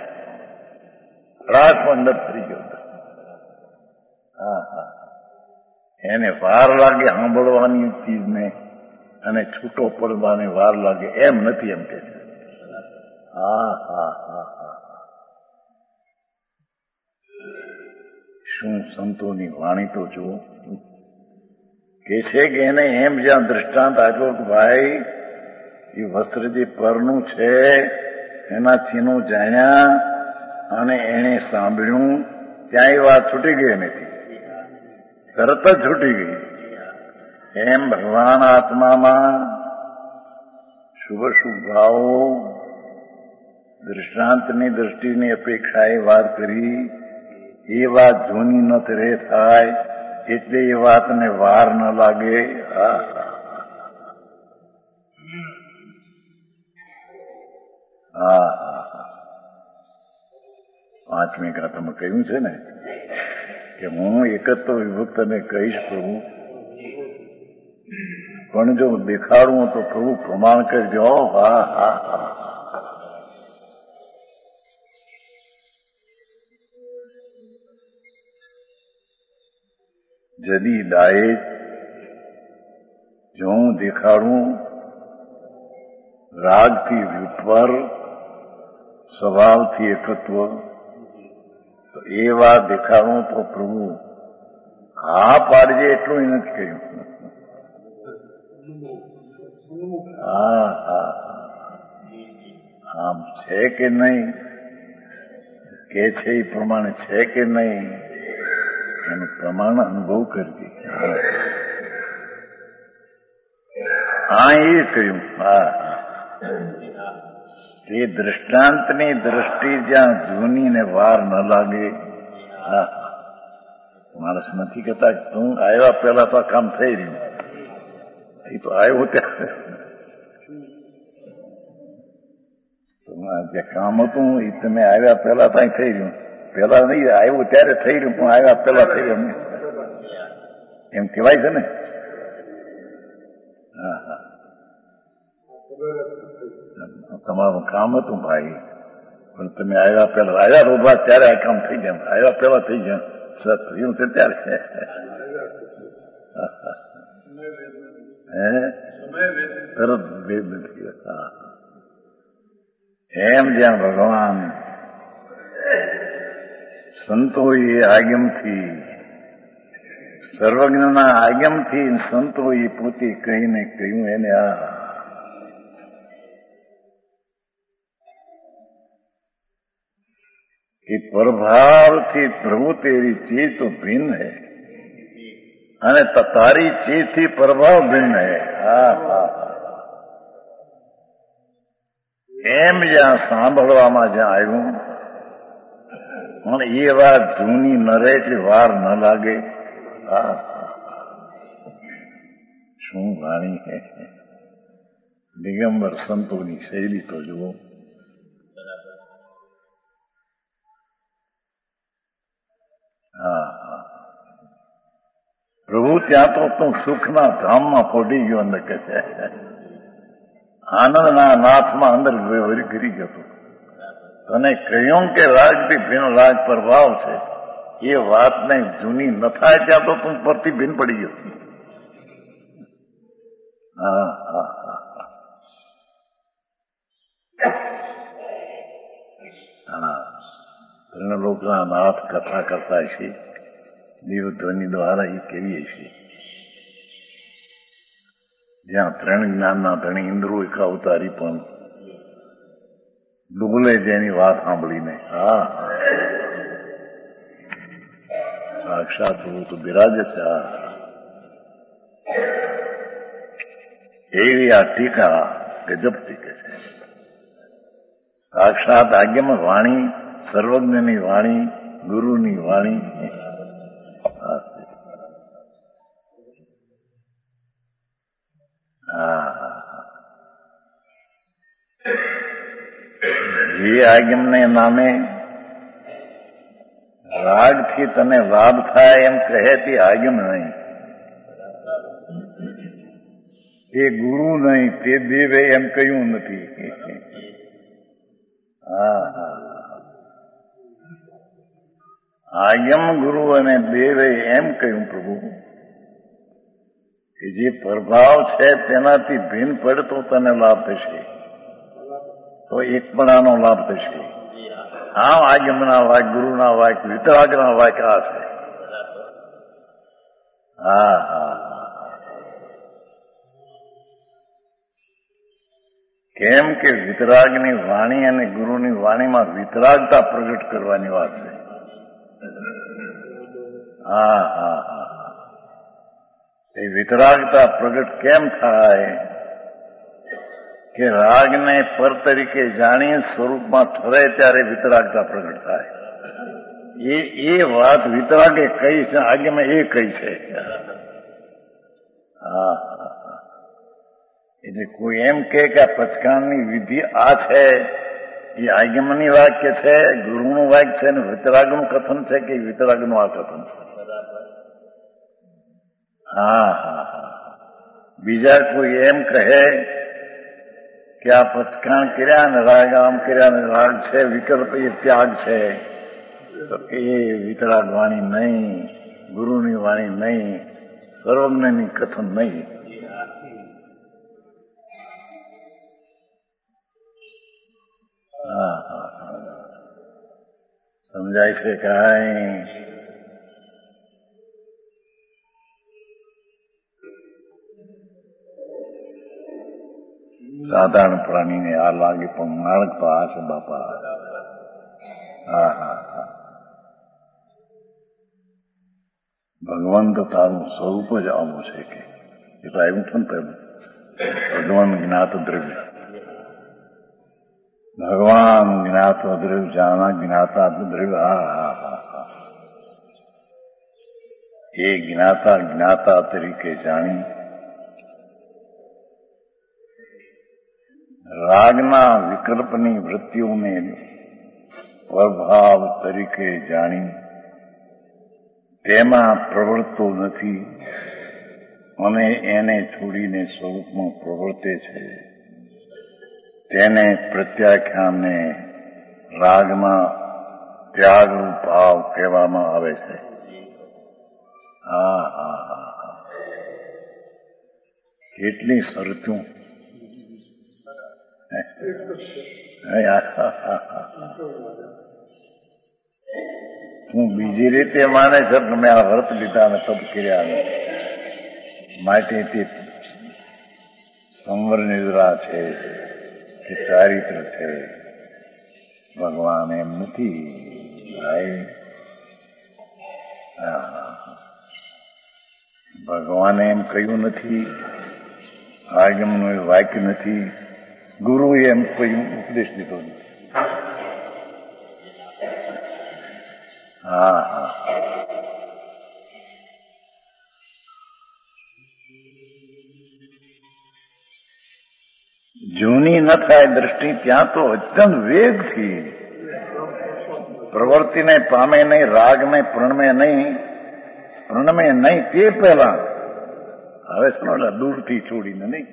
Speaker 2: રાગ અંદર થઈ ગયો. હા હા એને વાર લાગે સાંભળવાની ચીજને અને છૂટો પડવાને વાર લાગે એમ નથી, એમ કે છે. હા હા હા હા શું સંતોની વાણી તો જુઓ. કે છે કે એને એમ જ્યાં દૃષ્ટાંત આપ્યો કે ભાઈ એ વસ્ત્ર જે પરનું છે એનાથીનું જાણ્યા અને એને સાંભળ્યું, ત્યાં એ વાત છૂટી ગઈ નથી, તરત જ છૂટી ગઈ. એમ ભગવાન આત્મામાં શુભ શુભ ભાવો દૃષ્ટાંતની દ્રષ્ટિની અપેક્ષાએ વાત કરી, એ વાત જૂની નથી રે થાય એટલે એ વાતને વાર ન લાગે. હા હા હા પાંચમી ગાથામાં કહ્યું છે ને કે હું એકત્વ વિભક્તને કહીશ પ્રભુ, પણ જો દેખાડું તો પ્રભુ પ્રમાણ કરજો. હા હા હા જદી ડાયે જો હું દેખાડું રાગથી વિપર સ્વભાવથી એકત્વ, તો એ વાત દેખાડું તો પ્રભુ હા પાડજે એટલું એ નથી કહ્યું. હા હા આમ છે કે નહીં કે છે એ પ્રમાણે છે કે નહીં એનું પ્રમાણ અનુભવ કરજે. હા એ કહ્યું. હા એ દ્રષ્ટાંતની દ્રષ્ટિ જ્યાં જૂની ને વાર ન લાગે. હા માણસ નથી કહેતા તું આવ્યા પહેલા તો કામ થઈ રહ્યું, એ તો આવ્યો ત્યારે જે કામ હતું એ તમે આવ્યા પહેલા ત્યાં થઈ રહ્યું. પેલા નહીં આવ્યું ત્યારે થઈ રહ્યું, પણ આવ્યા પહેલા થઈ રહ્યું એમ કહેવાય છે ને. હા હા તમારું કામ હતું ભાઈ, પણ તમે આવ્યા પહેલા આવ્યા રોબા ત્યારે આ કામ થઈ ગયા. આવ્યા પહેલા થઈ ગયા સર થયું છે ત્યારે. હે તરત ભેદ નથી. હા એમ જ્યાં ભગવાન સંતોએ આગમથી સર્વજ્ઞના આગમથી સંતોએ પોતે કહીને કહ્યું એને આ कि प्रभाव थी प्रभु तेरी चीज तो भिन्न है અને તારી ચીજ થી પ્રભાવ ભિન્ન है. હા હા એમ જ્યાં સાંભળવામાં જ્યાં આવ્યું અને એ વાત જૂની ન રહે એટલે વાર ન લાગે. હા શું વાણી હે. દિગંબર સંતોની શૈલી તો જુઓ. હા હા પ્રભુ ત્યાં તો તું સુખના ધામમાં પડી ગયો અંદર કે છે. આનંદના નાથમાં અંદર વરી કરી ગયો. તને કહ્યું કે રાજથી ભિન્ન રાજ પ્રભાવ છે, એ વાતને જૂની ન થાય ત્યાં તો તું પરથી ભિન્ન પડી ગયો. હા હા હા હા ત્રણ લોકના નાથ કથા કરતા છે, દેવધ્વનિ દ્વારા એ કહીએ છીએ. જ્યાં ત્રણ જ્ઞાનના ધણી ઇન્દ્રો એક અવતારી પણ ડૂબલે જેની વાત સાંભળીને. હા સાક્ષાત પ્રભુ તો બિરાજે છે. હા એવી આ ટીકા ગજબ ટીકે છે. સાક્ષાત આજ્ઞામાં વાણી, સર્વજ્ઞની વાણી, ગુરુની વાણી. હા જે આજ્ઞાને નામે રાગથી તને લાભ થાય એમ કહે તે આજ્ઞા નહીં, તે ગુરુ નહીં, તે દેવે એમ કહ્યું નથી. હા હા આજ્ઞમ ગુરુ અને દેવે એમ કહ્યું પ્રભુ કે જે પ્રભાવ છે તેનાથી ભિન્ન પડે તો તને લાભ થશે, તો એકપણાનો લાભ થશે. આમ આજ્ઞના વાક, ગુરુના વાક, વિતરાગના વાક આ છે. હા હા કેમ કે વિતરાગની વાણી અને ગુરુની વાણીમાં વિતરાગતા પ્રગટ કરવાની વાત છે. હા હા હા એ વિતરાગતા પ્રગટ કેમ થાય કે રાગને પર તરીકે જાણી સ્વરૂપમાં ઠરે ત્યારે વિતરાગતા પ્રગટ થાય. એ એ વાત વિતરાગે કઈ છે, આજ્ઞામાં એ કઈ છે. હા, એટલે કોઈ એમ કે આ પચકાણની વિધિ આ છે, એ આજ્ઞામાંની વાક્ય છે, ગુરુનું વાક્ય છે, ને વિતરાગનું કથન છે કે વિતરાગનું આ કથન છે. હા હા હા. બીજા કોઈ એમ કહે કે આ પચકાણ કર્યા ને રાગ આમ કર્યા ને રાગ છે, વિકલ્પ એ ત્યાગ છે, તો કે એ વિતરાગ વાણી નહીં, ગુરુની વાણી નહીં, સર્વજ્ઞની કથન નહીં. હા હા હા. સમજાય છે કાંઈ? સાધારણ પ્રાણીને આ લાગે, પણ માર્ગ તો આ છે બાપા. હા હા હા. ભગવાન તો તારું સ્વરૂપ જ આવું છે કે એટલે આવ્યું છે ને પેલું ભગવાન જ્ઞાત દ્રવ્ય. ભગવાન જ્ઞાત દ્રવ્ય જાણા જ્ઞાતા દ્રવ્ય. હા હા હા હા. એ જ્ઞાતા જ્ઞાતા તરીકે જાણી રાગના વિકલ્પની વૃત્તિઓને પ્રભાવ તરીકે જાણી તેમાં પ્રવર્તતો નથી અને એને છોડીને સ્વરૂપમાં પ્રવર્તે છે, તેને પ્રત્યાખ્યાનને રાગમાં ત્યાગરૂપ ભાવ કહેવામાં આવે છે. હા હા હા હા. કેટલી શરતું! હું બીજી રીતે માને છે કે મેં આ વ્રત લીધા ને તપ કર્યા માટે તે સંવર નિદ્રા છે કે ચારિત્ર છે. ભગવાન એમ નથી. ભગવાને એમ કહ્યું નથી, આગમનું વાક્ય નથી, ગુરુએ એમ કહ્યું ઉપદેશ દીધો નથી. હા હા. જૂની ન થાય દ્રષ્ટિ ત્યાં તો અત્યંત વેગથી પ્રવૃત્તિને પામે નહીં, રાગને પ્રણમે નહીં, પ્રણમે નહીં તે પહેલા હવે સમજ દૂરથી છોડીને નહીં.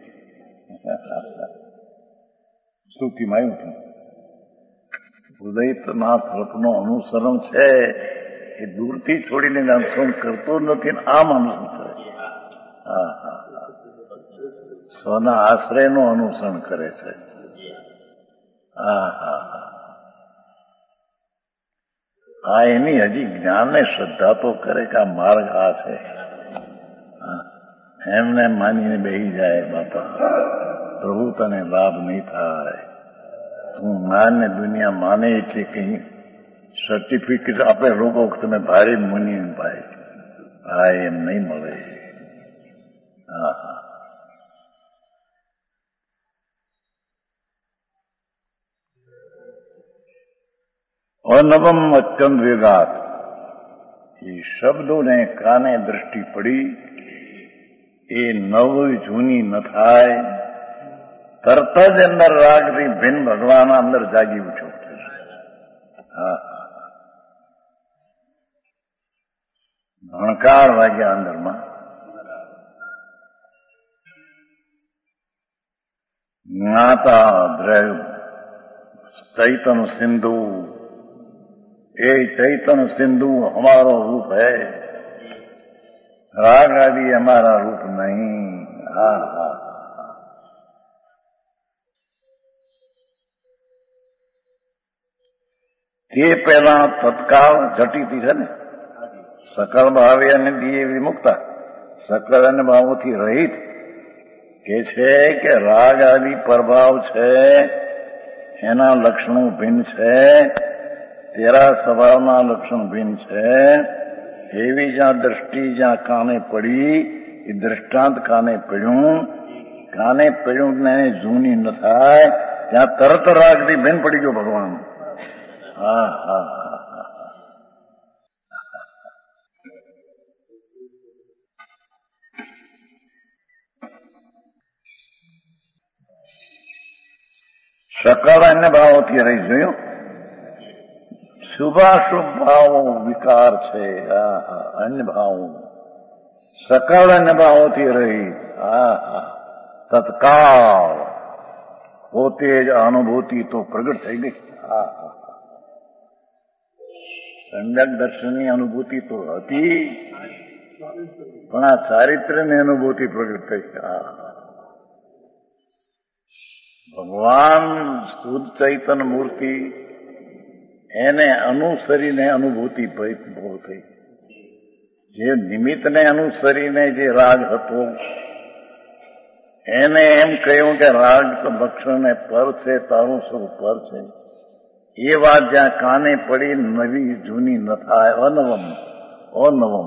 Speaker 2: સ્તુતિમાં આવ્યું હતું ઉદયનાથ રથનું અનુસરણ છે એ દૂરથી છોડીને અનુસરણ કરતો નથી, આમ અનુસરણ કરે. હા હા. સ્વના આશ્રયનું અનુસરણ કરે છે. હા હા હા. આ એની હજી જ્ઞાનને શ્રદ્ધા તો કરે કે આ માર્ગ આ છે, એમને માનીને બેસી જાય બાપા, પ્રભુ તને લાભ નહીં થાય. તું માને દુનિયા માને એટલે કઈ સર્ટિફિકેટ આપે લોકો તમે ભારે મુનિ ભાઈ, હા એમ નહીં મળે. હા હા. અનવમ અત્યંત વેગાત એ શબ્દોને કાને દ્રષ્ટિ પડી, એ નવી જૂની ન થાય, તરત જ અંદર રાગથી ભિન્ન ભગવાન અંદર જાગી ઉઠ્યો. હા. ભણકાર વાગ્યા અંદરમાં. જ્ઞાતા દ્રવ્ય ચૈતન સિંધુ, એ चैतन सिंधु हमारो रूप है, राग आदि हमारा रूप नहीं. हा हा. તે પહેલા તત્કાળ જટીથી છે ને, સકલ ભાવે અને દિયે વિમુક્તા, સકલ અને ભાવોથી રહિત કે છે કે રાગ આદિ પ્રભાવ છે, એના લક્ષણો ભિન્ન છે, તેરા સ્વભાવના લક્ષણ ભિન્ન છે. એવી જ્યાં દ્રષ્ટિ જ્યાં કાને પડી, એ દ્રષ્ટાંત કાને પડ્યું, કાને પડ્યું ને જૂની ન થાય ત્યાં તરત રાગથી ભિન્ન પડી ગયો ભગવાન. હા હા હા. સકળ અન્ય ભાવોથી રહી જોયું. શુભાશુભ ભાવો વિકાર છે. હા હા અન્ય ભાવો સકળ અન્ય ભાવોથી રહી. હા હા તત્કાળ પોતે જ અનુભૂતિ તો પ્રગટ થઈ ગઈ. હા હા સમ્યક દર્શનની અનુભૂતિ તો હતી, પણ આ ચારિત્ર્યની અનુભૂતિ પ્રગટ થઈ. ભગવાન શુદ્ધ ચૈતન્ય મૂર્તિ એને અનુસરીને અનુભૂતિ ભોગ થઈ. જે નિમિત્તને અનુસરીને જે રાગ હતો એને એમ કહ્યું કે રાગ તો ભક્ષણને પર છે, તારું સ્વરૂપ પર છે. એ વાત જ્યાં કાને પડી નવી જૂની ન થાય. અનવમ અનવમ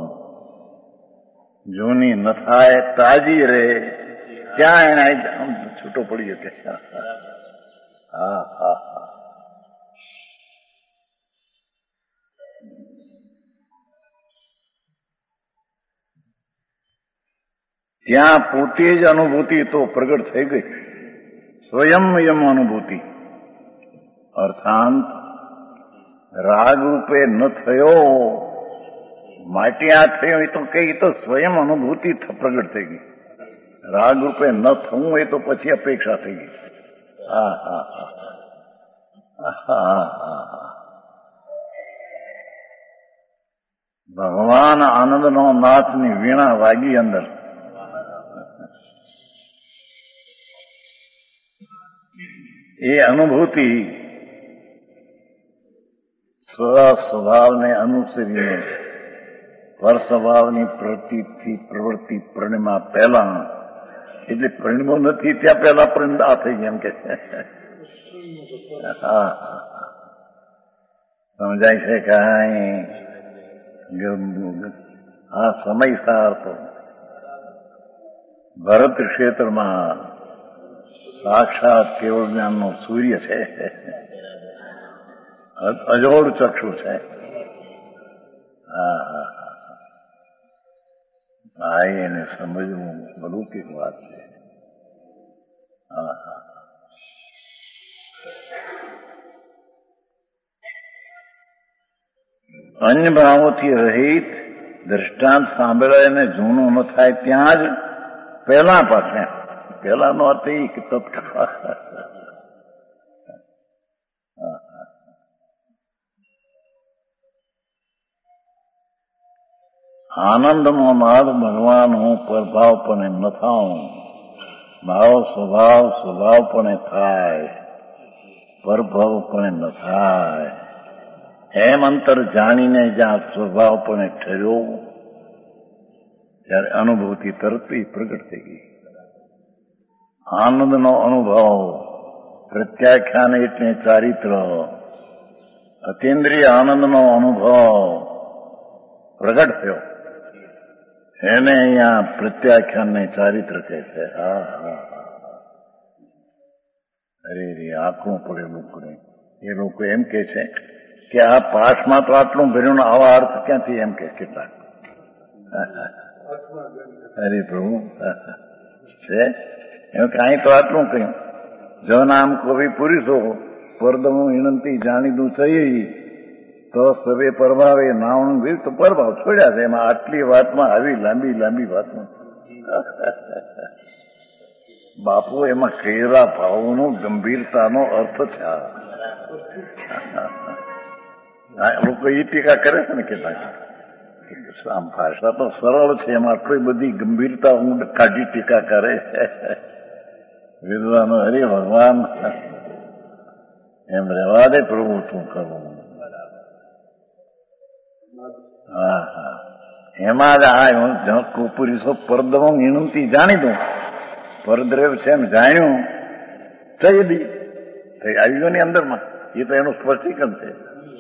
Speaker 2: જૂની ન થાય, તાજી રહે, ત્યાં એને છૂટો પડી શકે. હા હા હા ત્યાં પોતે જ અનુભૂતિ તો પ્રગટ થઈ ગઈ. સ્વયં યમ અનુભૂતિ અર્થાંત રાગ રૂપે ન થયો, માટે આ થયો એ તો કઈ તો સ્વયં અનુભૂતિ પ્રગટ થઈ ગઈ. રાગ રૂપે ન થવું એ તો પછી અપેક્ષા થઈ ગઈ. હા હા હા હા ભગવાન આનંદનો નાથની વીણા વાગી અંદર. એ અનુભૂતિ સ્વ સ્વભાવને અનુસરીને પર સ્વભાવની પ્રવૃત્તિથી પ્રવૃત્તિ પરિણમા પહેલા, એટલે પરિણમો નથી ત્યાં પહેલા પરિણતા થઈ ગયા એમ કે. હા સમજાય છે કાંઈ? આ સમય સાર તો ભરત ક્ષેત્રમાં સાક્ષાત કેવળ જ્ઞાનનો સૂર્ય છે, અજોડ ચક્ષુ છે. હા હા ભાઈ એને સમજવું અલૌકિક વાત છે. હા હા અન્ય ભાવોથી રહિત દ્રષ્ટાંત સાંભળે અને જૂનું ન થાય ત્યાં જ પહેલા પાસે પહેલાનો અર્થ એ કે તત્કાળ આનંદનો નાદ ભગવાન હું પરભાવપણે ન થાઉં, ભાવ સ્વભાવ સ્વભાવપણે થાય, પરભાવપણે ન થાય એમ અંતર જાણીને જ્યાં સ્વભાવપણે ઠર્યો ત્યારે અનુભૂતિ તરત પ્રગટ થઈ ગઈ. આનંદનો અનુભવ પ્રત્યાખ્યાન એટલે ચારિત્ર, અતિન્દ્રિય આનંદનો અનુભવ પ્રગટ થયો એને અહીંયા પ્રત્યાખ્યાનને ચારિત્ર કહે છે. હા હા અરે રે આંખું પડે લોકોને. એ લોકો એમ કે છે કે આ પાઠમાં તો આટલું ભર્યું ને આવા અર્થ ક્યાંથી એમ કે કેટલાક. અરે પ્રભુ છે એમ કાંઈ તો આટલું કહ્યું. જો નામ કવિ પુરુષો પરદમું વિનંતી જાણીદું થઈ તો સવે પરભાવે નાવણું વીર તો પરભાવ છોડ્યા છે. એમાં આટલી વાતમાં આવી લાંબી લાંબી વાતમાં બાપુ એમાં કહેરા ભાવનો ગંભીરતાનો અર્થ છે. લોકો એ ટીકા કરે છે ને કેટલાક. આમ ભાષા તો સરળ છે, એમાં આટલી બધી ગંભીરતા ઊંડ કાઢી ટીકા કરે વિદ્વાનો. હરે ભગવાન એમ રહેવા દે પ્રભુ તું કરવું. હા હા એમાં જ આ પુરુષો પરદમો વિનંતી જાણી દઉં પરદ્રવ છે એમ જાણ્યું થઈ દી થઈ આવી ગયો ની અંદરમાં. એ તો એનું સ્પષ્ટીકરણ છે.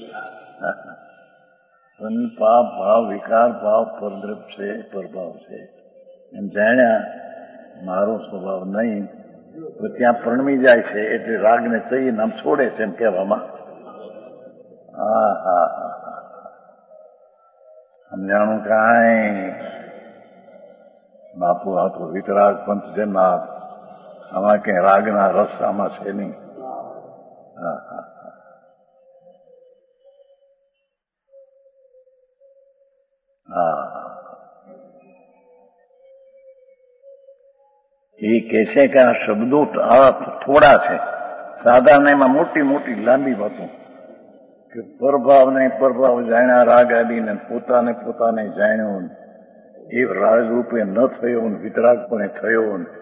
Speaker 2: પાપ ભાવ વિકાર ભાવ પરદ્રવ છે, પરભાવ છે એમ જાણ્યા મારો સ્વભાવ નહીં તો ત્યાં પરણમી જાય છે. એટલે રાગને ચઈ નામ છોડે છે એમ કહેવામાં. હા હા હા સમજાણું કાંઈ? બાપુ આ તો વિતરાગ પંથ છે ના, આમાં કઈ રાગના રસ આમાં છે નહીં. હા હા હા એ કહે છે કે આ શબ્દો આ થોડા છે, સાધારણ એમાં મોટી મોટી લાંબી વાતો કે પરભાવ ને પરભાવ જાણ્યા રાગ આદિને પોતાને પોતાને જાણ્યો એ રાગ રૂપે ન થયો ને વિતરાગપણે થયો ને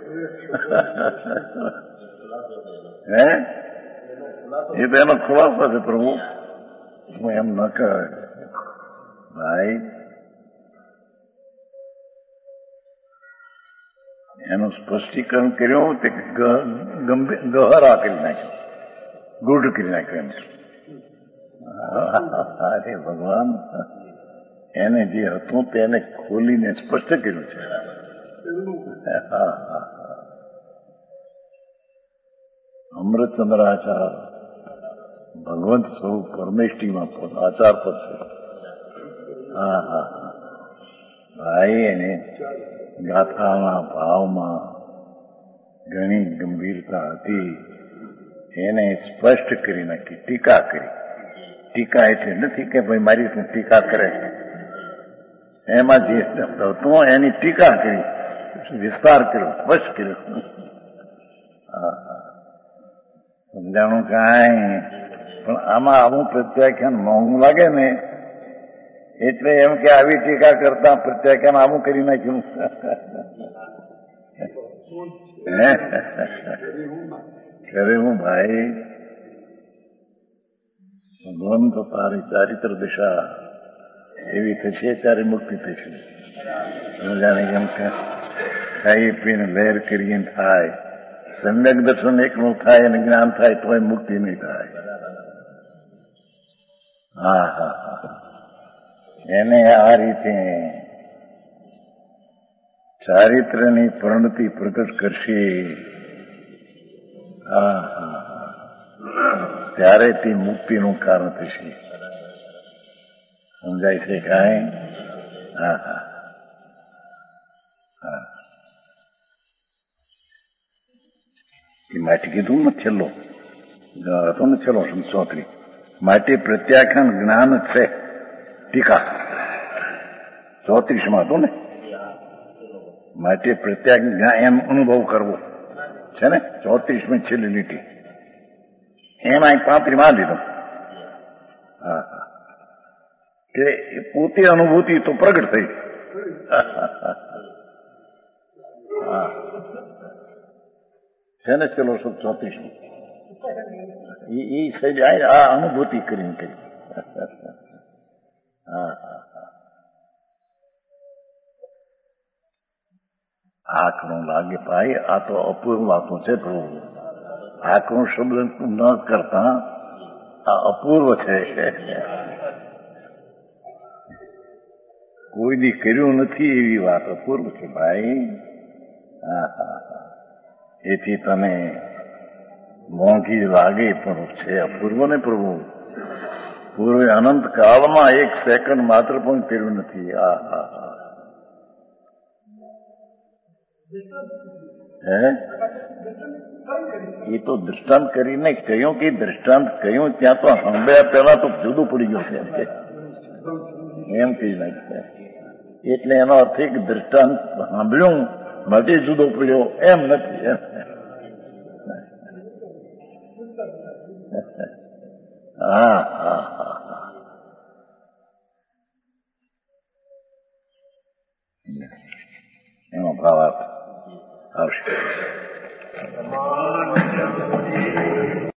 Speaker 2: હે એ તો એનો ખુલાસો છે પ્રભુ. હું એમ ન કહે ભાઈ, એનું સ્પષ્ટીકરણ કર્યું તે ગહરા કરી નાખ્યું, ગુઢ કરી નાખ્યું એમ. અરે ભગવાન, એને જે હતું તેને ખોલીને સ્પષ્ટ કર્યું છે. હા હા અમૃતચંદ્રાચાર ભગવંત સ્વરૂપ પરમેષ્ટિમાં આચાર પર છે. હા હા ભાઈ, એને ગાથાના ભાવમાં ઘણી ગંભીરતા હતી, એને સ્પષ્ટ કરી નાખી, ટીકા કરી. ટીકા એટલે નથી કે ભાઈ મારી તું ટીકા કરે છે, એમાં જે હતું એની ટીકા કરી, વિસ્તાર કર્યો, સ્પષ્ટ કર્યો. સમજાણું કાંઈ, પણ આમાં આવું પ્રત્યાખ્યાન મોંઘું લાગે ને એટલે એમ કે આવી ટીકા કરતા પ્રત્યાખ્યાન આવું કરી નાખ્યું. કરે હું ભાઈ, ભગવાન તો તારી ચારિત્ર દિશા એવી થશે ત્યારે મુક્તિ થશે. જાણે કેમ કે ખાઈ પીને લહેર કરીએ થાય, સમ્યક દર્શન એકનું થાય અને જ્ઞાન થાય તોય મુક્તિ નહીં થાય. હા હા હા એને આ રીતે ચારિત્રની પરિણતિ પ્રગટ કરશે. હા હા ત્યારે તે મુક્તિનું કારણ થશે. સમજાય છે કાંઈ? હા હા હા એ માટે કીધું ને છેલ્લો હતો ને છેલ્લો ચોત્રી માટે પ્રત્યાખ્યાન જ્ઞાન છે. ટીકા ચોત્રીસમાં હતું ને, માટે પ્રત્યાખ્યાન એમ અનુભવ કરવો છે ને, ચોત્રીસમી છેલ્લી લીટી એમાં પાંત્રી માં લીધો. હા હા કે પોતે અનુભૂતિ તો પ્રગટ થઈ. હા છે ને ચલો ચોત્રીસમી એ શૈલી આ અનુભૂતિ કરીને કરી. હા હા આંખનું લાગે ભાઈ, આ તો અપૂર્વ વાતો છે પ્રભુ. આંખનું શબ્દ ન કરતા આ અપૂર્વ છે. કોઈની કર્યું નથી એવી વાત અપૂર્વ છે ભાઈ. હા હા હા એથી તને મોંઘી લાગે પણ છે અપૂર્વ ને પ્રભુ. પૂર્વે અનંત કાળમાં એક સેકન્ડ માત્ર પણ કર્યું નથી. આ હા હા હે એ તો દૃષ્ટાંત કરીને કહ્યું કે દૃષ્ટાંત કહ્યું ત્યાં તો સાંભળ્યા પહેલા તો જુદું પડી ગયું છે એમ કહી નાખે. એટલે એનો અર્થ એક દૃષ્ટાંત સાંભળ્યું માટે જુદો પડ્યો એમ નથી. એમ હા હા હા એનો ભાવાર્થ આવશે.